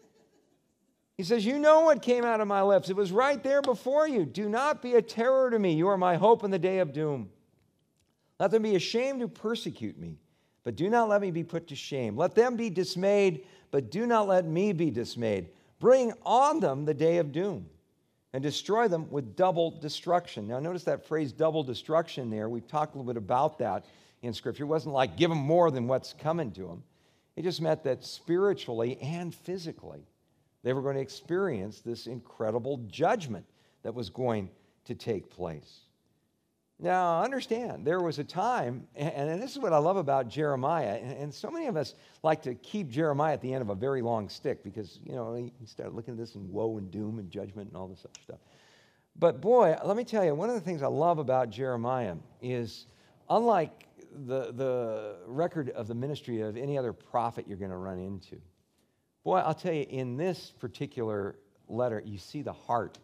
He says, you know what came out of my lips. It was right there before you. Do not be a terror to me. You are my hope in the day of doom. Let them be ashamed who persecute me, but do not let me be put to shame. Let them be dismayed, but do not let me be dismayed. Bring on them the day of doom and destroy them with double destruction. Now, notice that phrase double destruction there. We've talked a little bit about that in Scripture. It wasn't like give them more than what's coming to them. It just meant that spiritually and physically, they were going to experience this incredible judgment that was going to take place. Now, understand, there was a time, and this is what I love about Jeremiah, and so many of us like to keep Jeremiah at the end of a very long stick because, you know, you start looking at this and woe and doom and judgment and all this other stuff. But boy, let me tell you, one of the things I love about Jeremiah is, unlike the, the record of the ministry of any other prophet you're going to run into, boy, I'll tell you, in this particular letter, you see the heart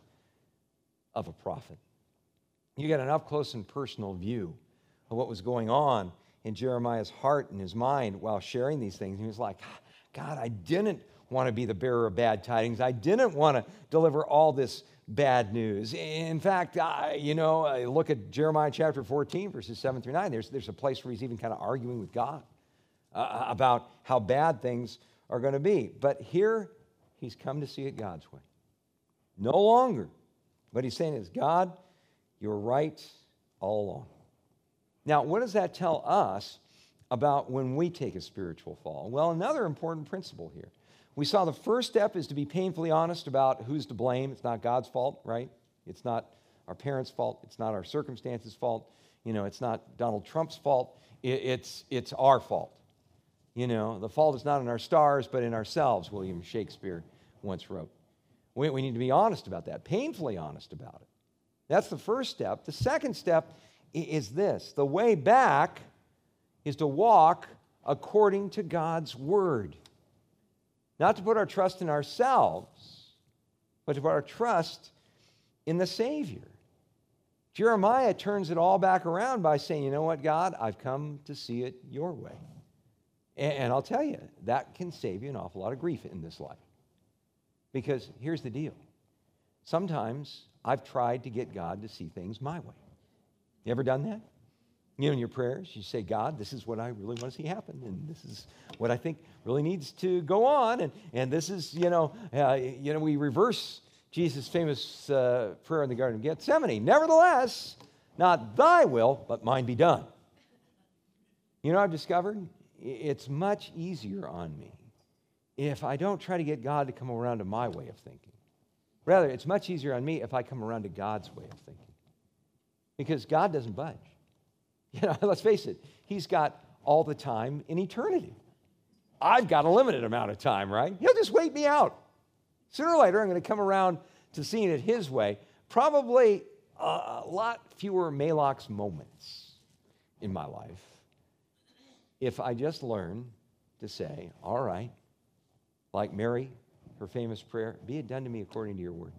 of a prophet. You get an up-close and personal view of what was going on in Jeremiah's heart and his mind while sharing these things. He was like, God, I didn't want to be the bearer of bad tidings. I didn't want to deliver all this bad news. In fact, I, you know, I look at Jeremiah chapter fourteen, verses seven through nine. There's, there's a place where he's even kind of arguing with God uh, about how bad things are going to be. But here, he's come to see it God's way. No longer. What he's saying is, God, you're right all along. Now, what does that tell us about when we take a spiritual fall? Well, another important principle here. We saw the first step is to be painfully honest about who's to blame. It's not God's fault, right? It's not our parents' fault. It's not our circumstances' fault. You know, it's not Donald Trump's fault. It's, it's our fault. You know, the fault is not in our stars, but in ourselves, William Shakespeare once wrote. We, we need to be honest about that, painfully honest about it. That's the first step. The second step is this. The way back is to walk according to God's word. Not to put our trust in ourselves, but to put our trust in the Savior. Jeremiah turns it all back around by saying, you know what, God, I've come to see it your way. And I'll tell you, that can save you an awful lot of grief in this life. Because here's the deal. Sometimes I've tried to get God to see things my way. You ever done that? You know, in your prayers, you say, God, this is what I really want to see happen, and this is what I think really needs to go on, and, and this is, you know, uh, you know, we reverse Jesus' famous uh, prayer in the Garden of Gethsemane. Nevertheless, not thy will, but mine be done. You know what I've discovered? It's much easier on me if I don't try to get God to come around to my way of thinking. Rather, it's much easier on me if I come around to God's way of thinking. because God doesn't budge. You know, let's face it, he's got all the time in eternity. I've got a limited amount of time, right? He'll just wait me out. Sooner or later, I'm going to come around to seeing it his way. Probably a, a lot fewer Maalox moments in my life if I just learn to say, all right, like Mary, her famous prayer, be it done to me according to your word.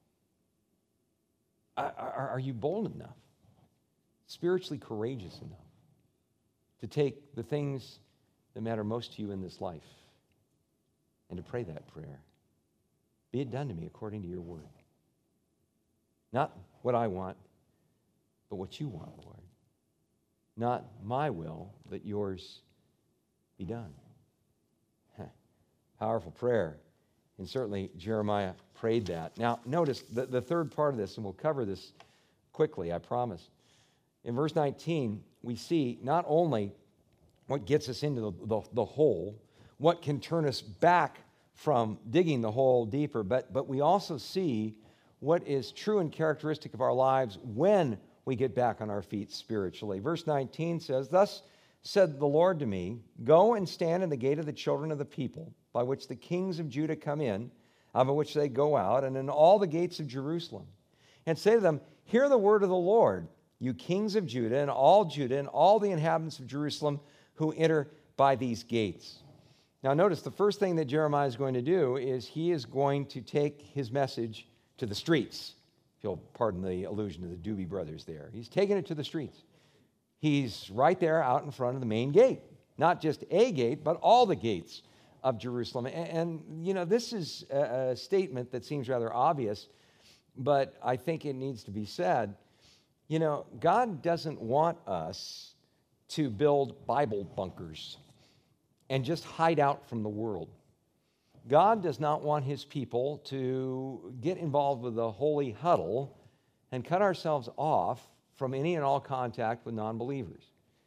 Are, are you bold enough, spiritually courageous enough to take the things that matter most to you in this life and to pray that prayer? Be it done to me according to your word. Not what I want, but what you want, Lord. Not my will, but yours be done. Huh. Powerful prayer. And certainly Jeremiah prayed that. Now, notice the, the third part of this, and we'll cover this quickly, I promise. In verse nineteen, we see not only what gets us into the, the, the hole, what can turn us back from digging the hole deeper, but, but we also see what is true and characteristic of our lives when we get back on our feet spiritually. Verse nineteen says, "Thus said the Lord to me, go and stand in the gate of the children of the people, by which the kings of Judah come in, out of which they go out, and in all the gates of Jerusalem. And say to them, hear the word of the Lord, you kings of Judah, and all Judah, and all the inhabitants of Jerusalem who enter by these gates." Now notice the first thing that Jeremiah is going to do is he is going to take his message to the streets. If you'll pardon the allusion to the Doobie Brothers there. He's taking it to the streets. He's right there out in front of the main gate. Not just a gate, but all the gates of Jerusalem. And, and you know, this is a, a statement that seems rather obvious, but I think it needs to be said. You know, God doesn't want us to build Bible bunkers and just hide out from the world. God does not want his people to get involved with the holy huddle and cut ourselves off from any and all contact with non-believers.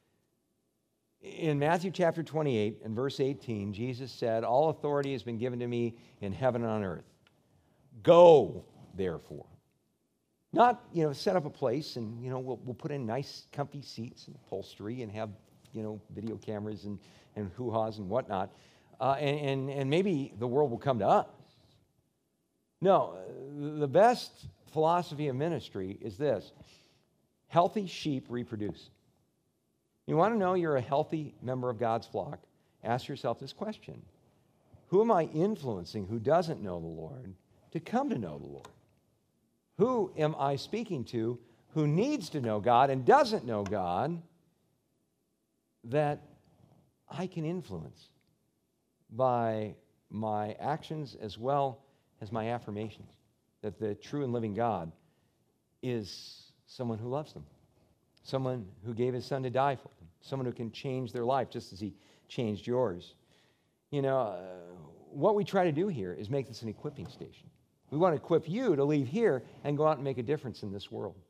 In Matthew chapter twenty-eight and verse eighteen, Jesus said, all authority has been given to me in heaven and on earth. Go, therefore. Not, you know, set up a place and, you know, we'll, we'll put in nice, comfy seats and upholstery and have, you know, video cameras and, and hoo-has and whatnot. Uh, and, and, and maybe the world will come to us. No, the best philosophy of ministry is this. Healthy sheep reproduce. You want to know you're a healthy member of God's flock? Ask yourself this question. Who am I influencing who doesn't know the Lord to come to know the Lord? Who am I speaking to who needs to know God and doesn't know God that I can influence by my actions as well as my affirmations that the true and living God is someone who loves them, someone who gave his son to die for them, someone who can change their life just as he changed yours. You know, uh, what we try to do here is make this an equipping station. We want to equip you to leave here and go out and make a difference in this world.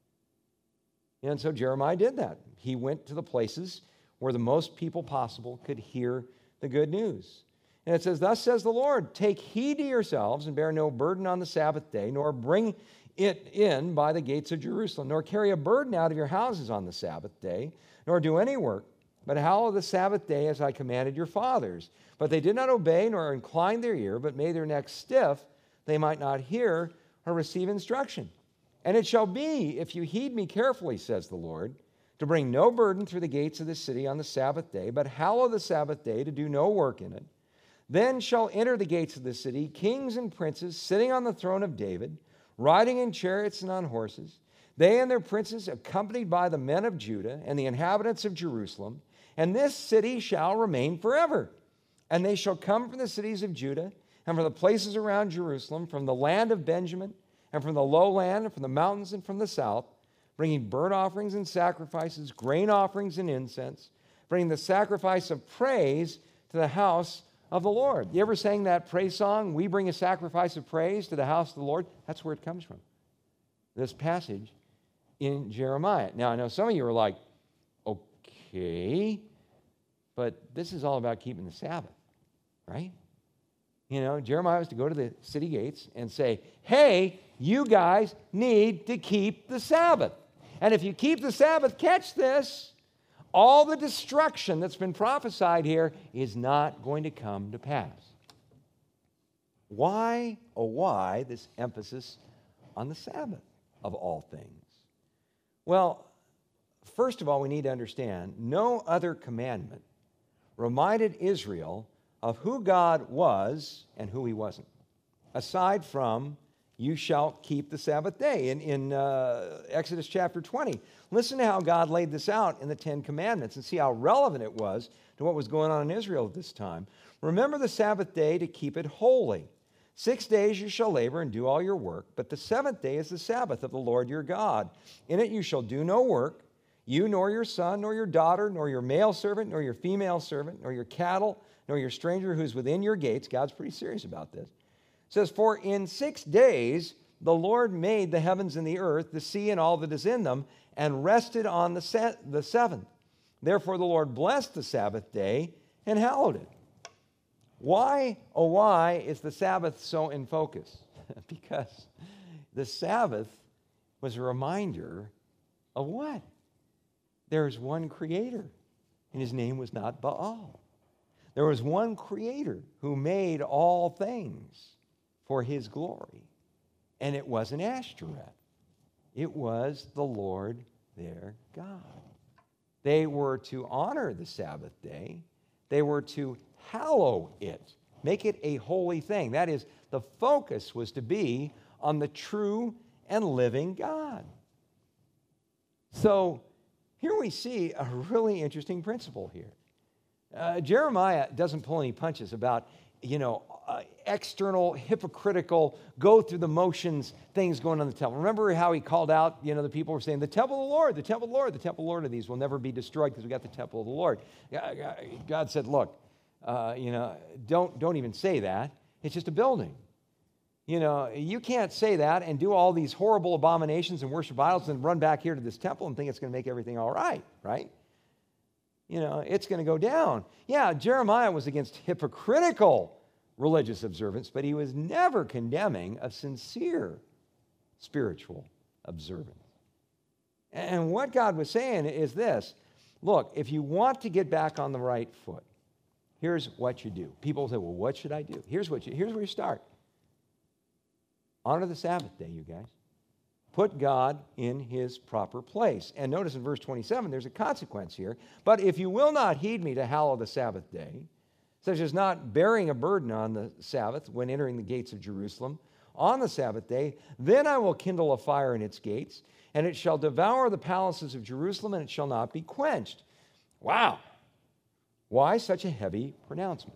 And so Jeremiah did that. He went to the places where the most people possible could hear the good news. And it says, thus says the Lord, take heed to yourselves and bear no burden on the Sabbath day, nor bring it in by the gates of Jerusalem, nor carry a burden out of your houses on the Sabbath day, nor do any work, but hallow the Sabbath day as I commanded your fathers. But they did not obey nor incline their ear, but made their necks stiff, they might not hear or receive instruction. And it shall be, if you heed me carefully, says the Lord, to bring no burden through the gates of the city on the Sabbath day, but hallow the Sabbath day to do no work in it. Then shall enter the gates of the city kings and princes sitting on the throne of David, riding in chariots and on horses, they and their princes accompanied by the men of Judah and the inhabitants of Jerusalem. And this city shall remain forever. And they shall come from the cities of Judah and from the places around Jerusalem, from the land of Benjamin, and from the lowland, and from the mountains, and from the south, bringing burnt offerings and sacrifices, grain offerings and incense, bringing the sacrifice of praise to the house of the Lord. You ever sang that praise song, we bring a sacrifice of praise to the house of the Lord? That's where it comes from, this passage in Jeremiah. Now, I know some of you are like, okay, but this is all about keeping the Sabbath, right? You know, Jeremiah was to go to the city gates and say, hey, you guys need to keep the Sabbath. And if you keep the Sabbath, catch this, all the destruction that's been prophesied here is not going to come to pass. Why, oh why, this emphasis on the Sabbath of all things? Well, first of all, we need to understand no other commandment reminded Israel of who God was and who he wasn't, aside from you shall keep the Sabbath day in, in uh, Exodus chapter twenty. Listen to how God laid this out in the Ten Commandments and see how relevant it was to what was going on in Israel at this time. Remember the Sabbath day to keep it holy. Six days you shall labor and do all your work, but the seventh day is the Sabbath of the Lord your God. In it you shall do no work, you nor your son, nor your daughter, nor your male servant, nor your female servant, nor your cattle, nor your stranger who's within your gates. God's pretty serious about this. It says, for in six days the Lord made the heavens and the earth, the sea and all that is in them, and rested on the, se- the seventh. Therefore the Lord blessed the Sabbath day and hallowed it. Why, oh why, is the Sabbath so in focus? Because the Sabbath was a reminder of what? There is one creator, and his name was not Baal. There was one creator who made all things for his glory, and it wasn't Ashtoreth. It was the Lord their God. They were to honor the Sabbath day. They were to hallow it, make it a holy thing. That is, the focus was to be on the true and living God. So here we see a really interesting principle here. Uh, Jeremiah doesn't pull any punches about, you know, uh, external, hypocritical, go through the motions things going on in the temple. Remember how he called out, you know, the people were saying, the temple of the Lord, the temple of the Lord, the temple of the Lord of these will never be destroyed because we got the temple of the Lord. God said, look, uh, you know, don't, don't even say that. It's just a building. You know, you can't say that and do all these horrible abominations and worship idols and run back here to this temple and think it's going to make everything all right, right? You know, it's going to go down. Yeah, Jeremiah was against hypocritical religious observance, but he was never condemning of sincere spiritual observance. And what God was saying is this: look, if you want to get back on the right foot, here's what you do. People say, well, what should I do? Here's what you, here's where you start. Honor the Sabbath day, you guys. Put God in his proper place. And notice in verse twenty-seven, there's a consequence here. But if you will not heed me to hallow the Sabbath day, such as not bearing a burden on the Sabbath when entering the gates of Jerusalem on the Sabbath day, then I will kindle a fire in its gates, and it shall devour the palaces of Jerusalem, and it shall not be quenched. Wow. Why such a heavy pronouncement?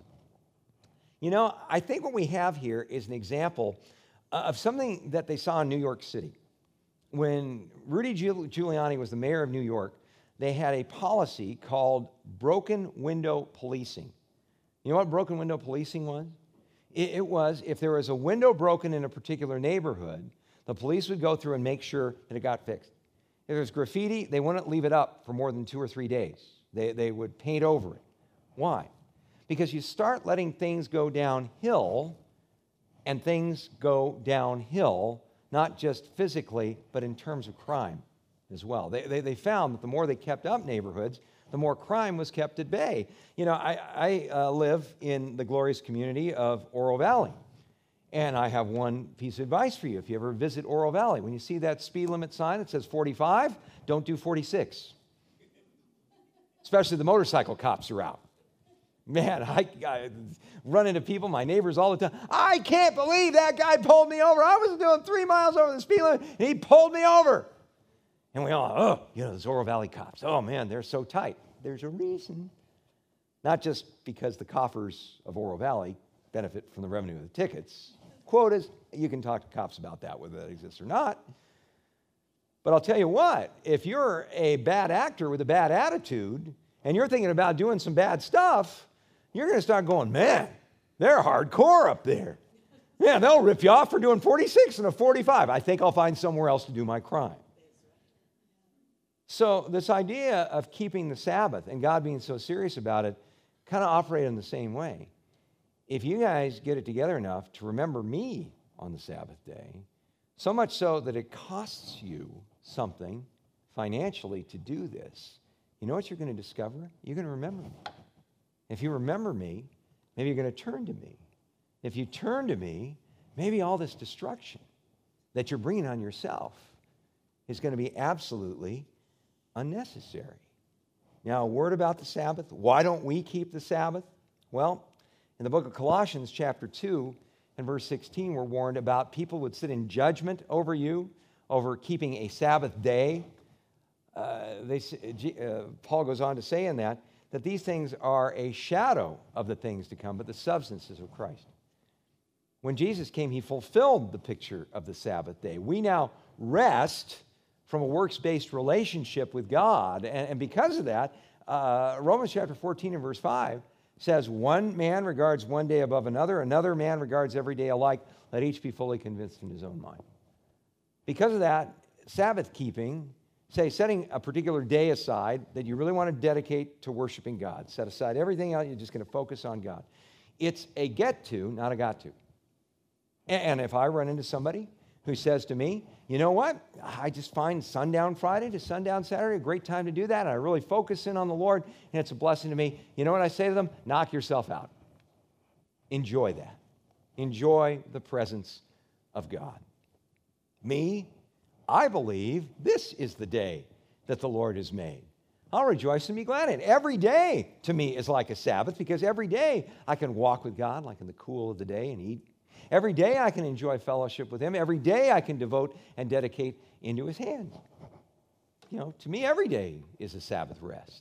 You know, I think what we have here is an example of something that they saw in New York City. When Rudy Giuliani was the mayor of New York, they had a policy called broken window policing. You know what broken window policing was? It, it was if there was a window broken in a particular neighborhood, the police would go through and make sure that it got fixed. If there's graffiti, they wouldn't leave it up for more than two or three days. They, they would paint over it. Why? Because you start letting things go downhill, and things go downhill, not just physically, but in terms of crime as well. They, they, they found that the more they kept up neighborhoods, the more crime was kept at bay. You know, I, I uh, live in the glorious community of Oro Valley, and I have one piece of advice for you. If you ever visit Oro Valley, when you see that speed limit sign that says forty-five, don't do forty-six. Especially the motorcycle cops are out. Man, I, I run into people, my neighbors all the time. I can't believe that guy pulled me over. I was doing three miles over the speed limit, and he pulled me over. And we all, oh, you know, those Oro Valley cops. Oh, man, they're so tight. There's a reason. Not just because the coffers of Oro Valley benefit from the revenue of the tickets. Quotas, you can talk to cops about that, whether that exists or not. But I'll tell you what, if you're a bad actor with a bad attitude, and you're thinking about doing some bad stuff, you're going to start going, man, they're hardcore up there. Yeah, they'll rip you off for doing forty-six and a forty-five. I think I'll find somewhere else to do my crime. So this idea of keeping the Sabbath and God being so serious about it kind of operate in the same way. If you guys get it together enough to remember me on the Sabbath day, so much so that it costs you something financially to do this, you know what you're going to discover? You're going to remember me. If you remember me, maybe you're going to turn to me. If you turn to me, maybe all this destruction that you're bringing on yourself is going to be absolutely unnecessary. Now, a word about the Sabbath. Why don't we keep the Sabbath? Well, in the book of Colossians, chapter two, and verse sixteen, we're warned about people would sit in judgment over you, over keeping a Sabbath day. Uh, they, uh, Paul goes on to say in that, that these things are a shadow of the things to come, but the substances of Christ. When Jesus came, he fulfilled the picture of the Sabbath day. We now rest from a works-based relationship with God, and, and because of that, uh, Romans chapter fourteen and verse five says, one man regards one day above another, another man regards every day alike. Let each be fully convinced in his own mind. Because of that, Sabbath keeping, say, setting a particular day aside that you really want to dedicate to worshiping God. Set aside everything else, you're just going to focus on God. It's a get to, not a got to. And if I run into somebody who says to me, you know what, I just find sundown Friday to sundown Saturday a great time to do that, and I really focus in on the Lord, and it's a blessing to me, you know what I say to them? Knock yourself out. Enjoy that. Enjoy the presence of God. Me, I believe this is the day that the Lord has made. I'll rejoice and be glad in it. Every day to me is like a Sabbath, because every day I can walk with God like in the cool of the day and eat. Every day I can enjoy fellowship with him. Every day I can devote and dedicate into his hands. You know, to me, every day is a Sabbath rest.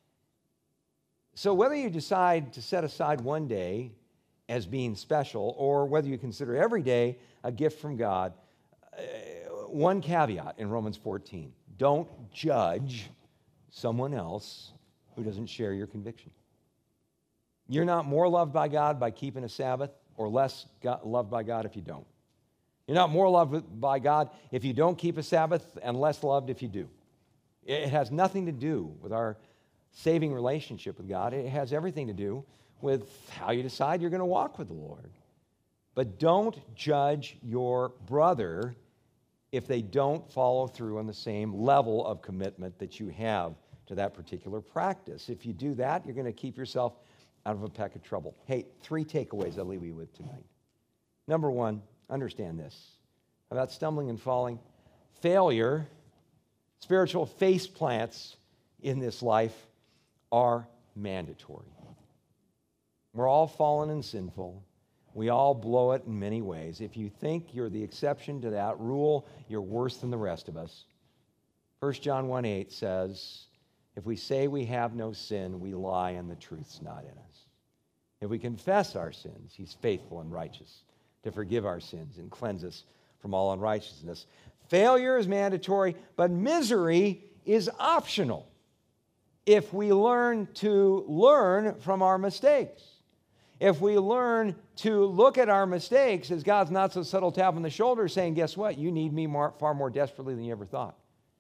So whether you decide to set aside one day as being special, or whether you consider every day a gift from God, uh, one caveat in Romans fourteen: don't judge someone else who doesn't share your conviction. You're not more loved by God by keeping a Sabbath, or less God, loved by God if you don't. You're not more loved by God if you don't keep a Sabbath, and less loved if you do. It has nothing to do with our saving relationship with God. It has everything to do with how you decide you're going to walk with the Lord. But don't judge your brother if they don't follow through on the same level of commitment that you have to that particular practice. If you do that, you're going to keep yourself out of a peck of trouble. Hey, three takeaways I'll leave you with tonight. Number one, understand this about stumbling and falling. Failure, spiritual face plants in this life are mandatory. We're all fallen and sinful. We all blow it in many ways. If you think you're the exception to that rule, you're worse than the rest of us. First John one eight says, if we say we have no sin, we lie and the truth's not in us. If we confess our sins, he's faithful and righteous to forgive our sins and cleanse us from all unrighteousness. Failure is mandatory, but misery is optional if we learn to learn from our mistakes. If we learn to look at our mistakes as God's not so subtle tap on the shoulder saying, guess what? You need me more, far more desperately than you ever thought.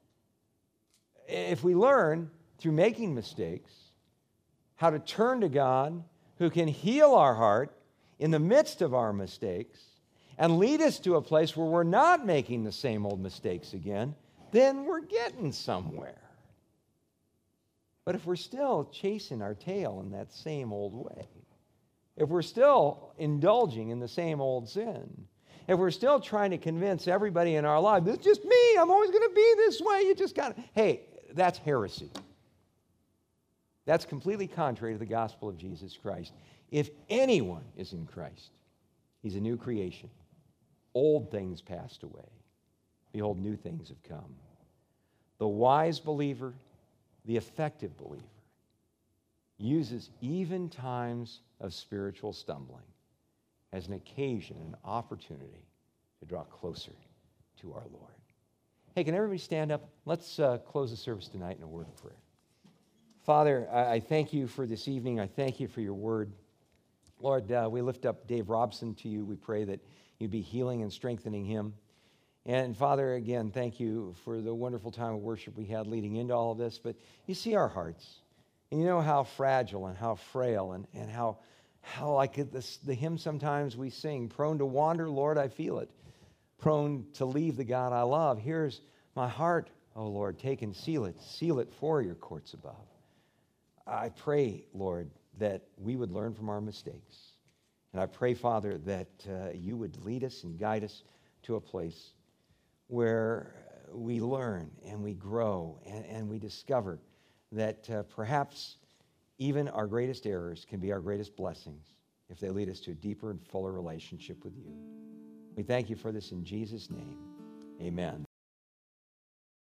If we learn through making mistakes how to turn to God, who can heal our heart in the midst of our mistakes and lead us to a place where we're not making the same old mistakes again, then we're getting somewhere. But if we're still chasing our tail in that same old way, if we're still indulging in the same old sin, if we're still trying to convince everybody in our life, it's just me, I'm always going to be this way, you just got to, hey, that's heresy. That's completely contrary to the gospel of Jesus Christ. If anyone is in Christ, he's a new creation. Old things passed away. Behold, new things have come. The wise believer, the effective believer, uses even times of spiritual stumbling as an occasion, an opportunity to draw closer to our Lord. Hey, can everybody stand up? Let's uh, close the service tonight in a word of prayer. Father, I, I thank you for this evening. I thank you for your word. Lord, uh, we lift up Dave Robson to you. We pray that you'd be healing and strengthening him. And Father, again, thank you for the wonderful time of worship we had leading into all of this. But you see our hearts. And you know how fragile and how frail and, and how, how like this, the hymn sometimes we sing, prone to wander, Lord, I feel it. Prone to leave the God I love. Here's my heart Oh, Lord, take and seal it. Seal it for your courts above. I pray, Lord, that we would learn from our mistakes. And I pray, Father, that uh, you would lead us and guide us to a place where we learn and we grow and, and we discover that uh, perhaps even our greatest errors can be our greatest blessings if they lead us to a deeper and fuller relationship with you. We thank you for this in Jesus' name. Amen.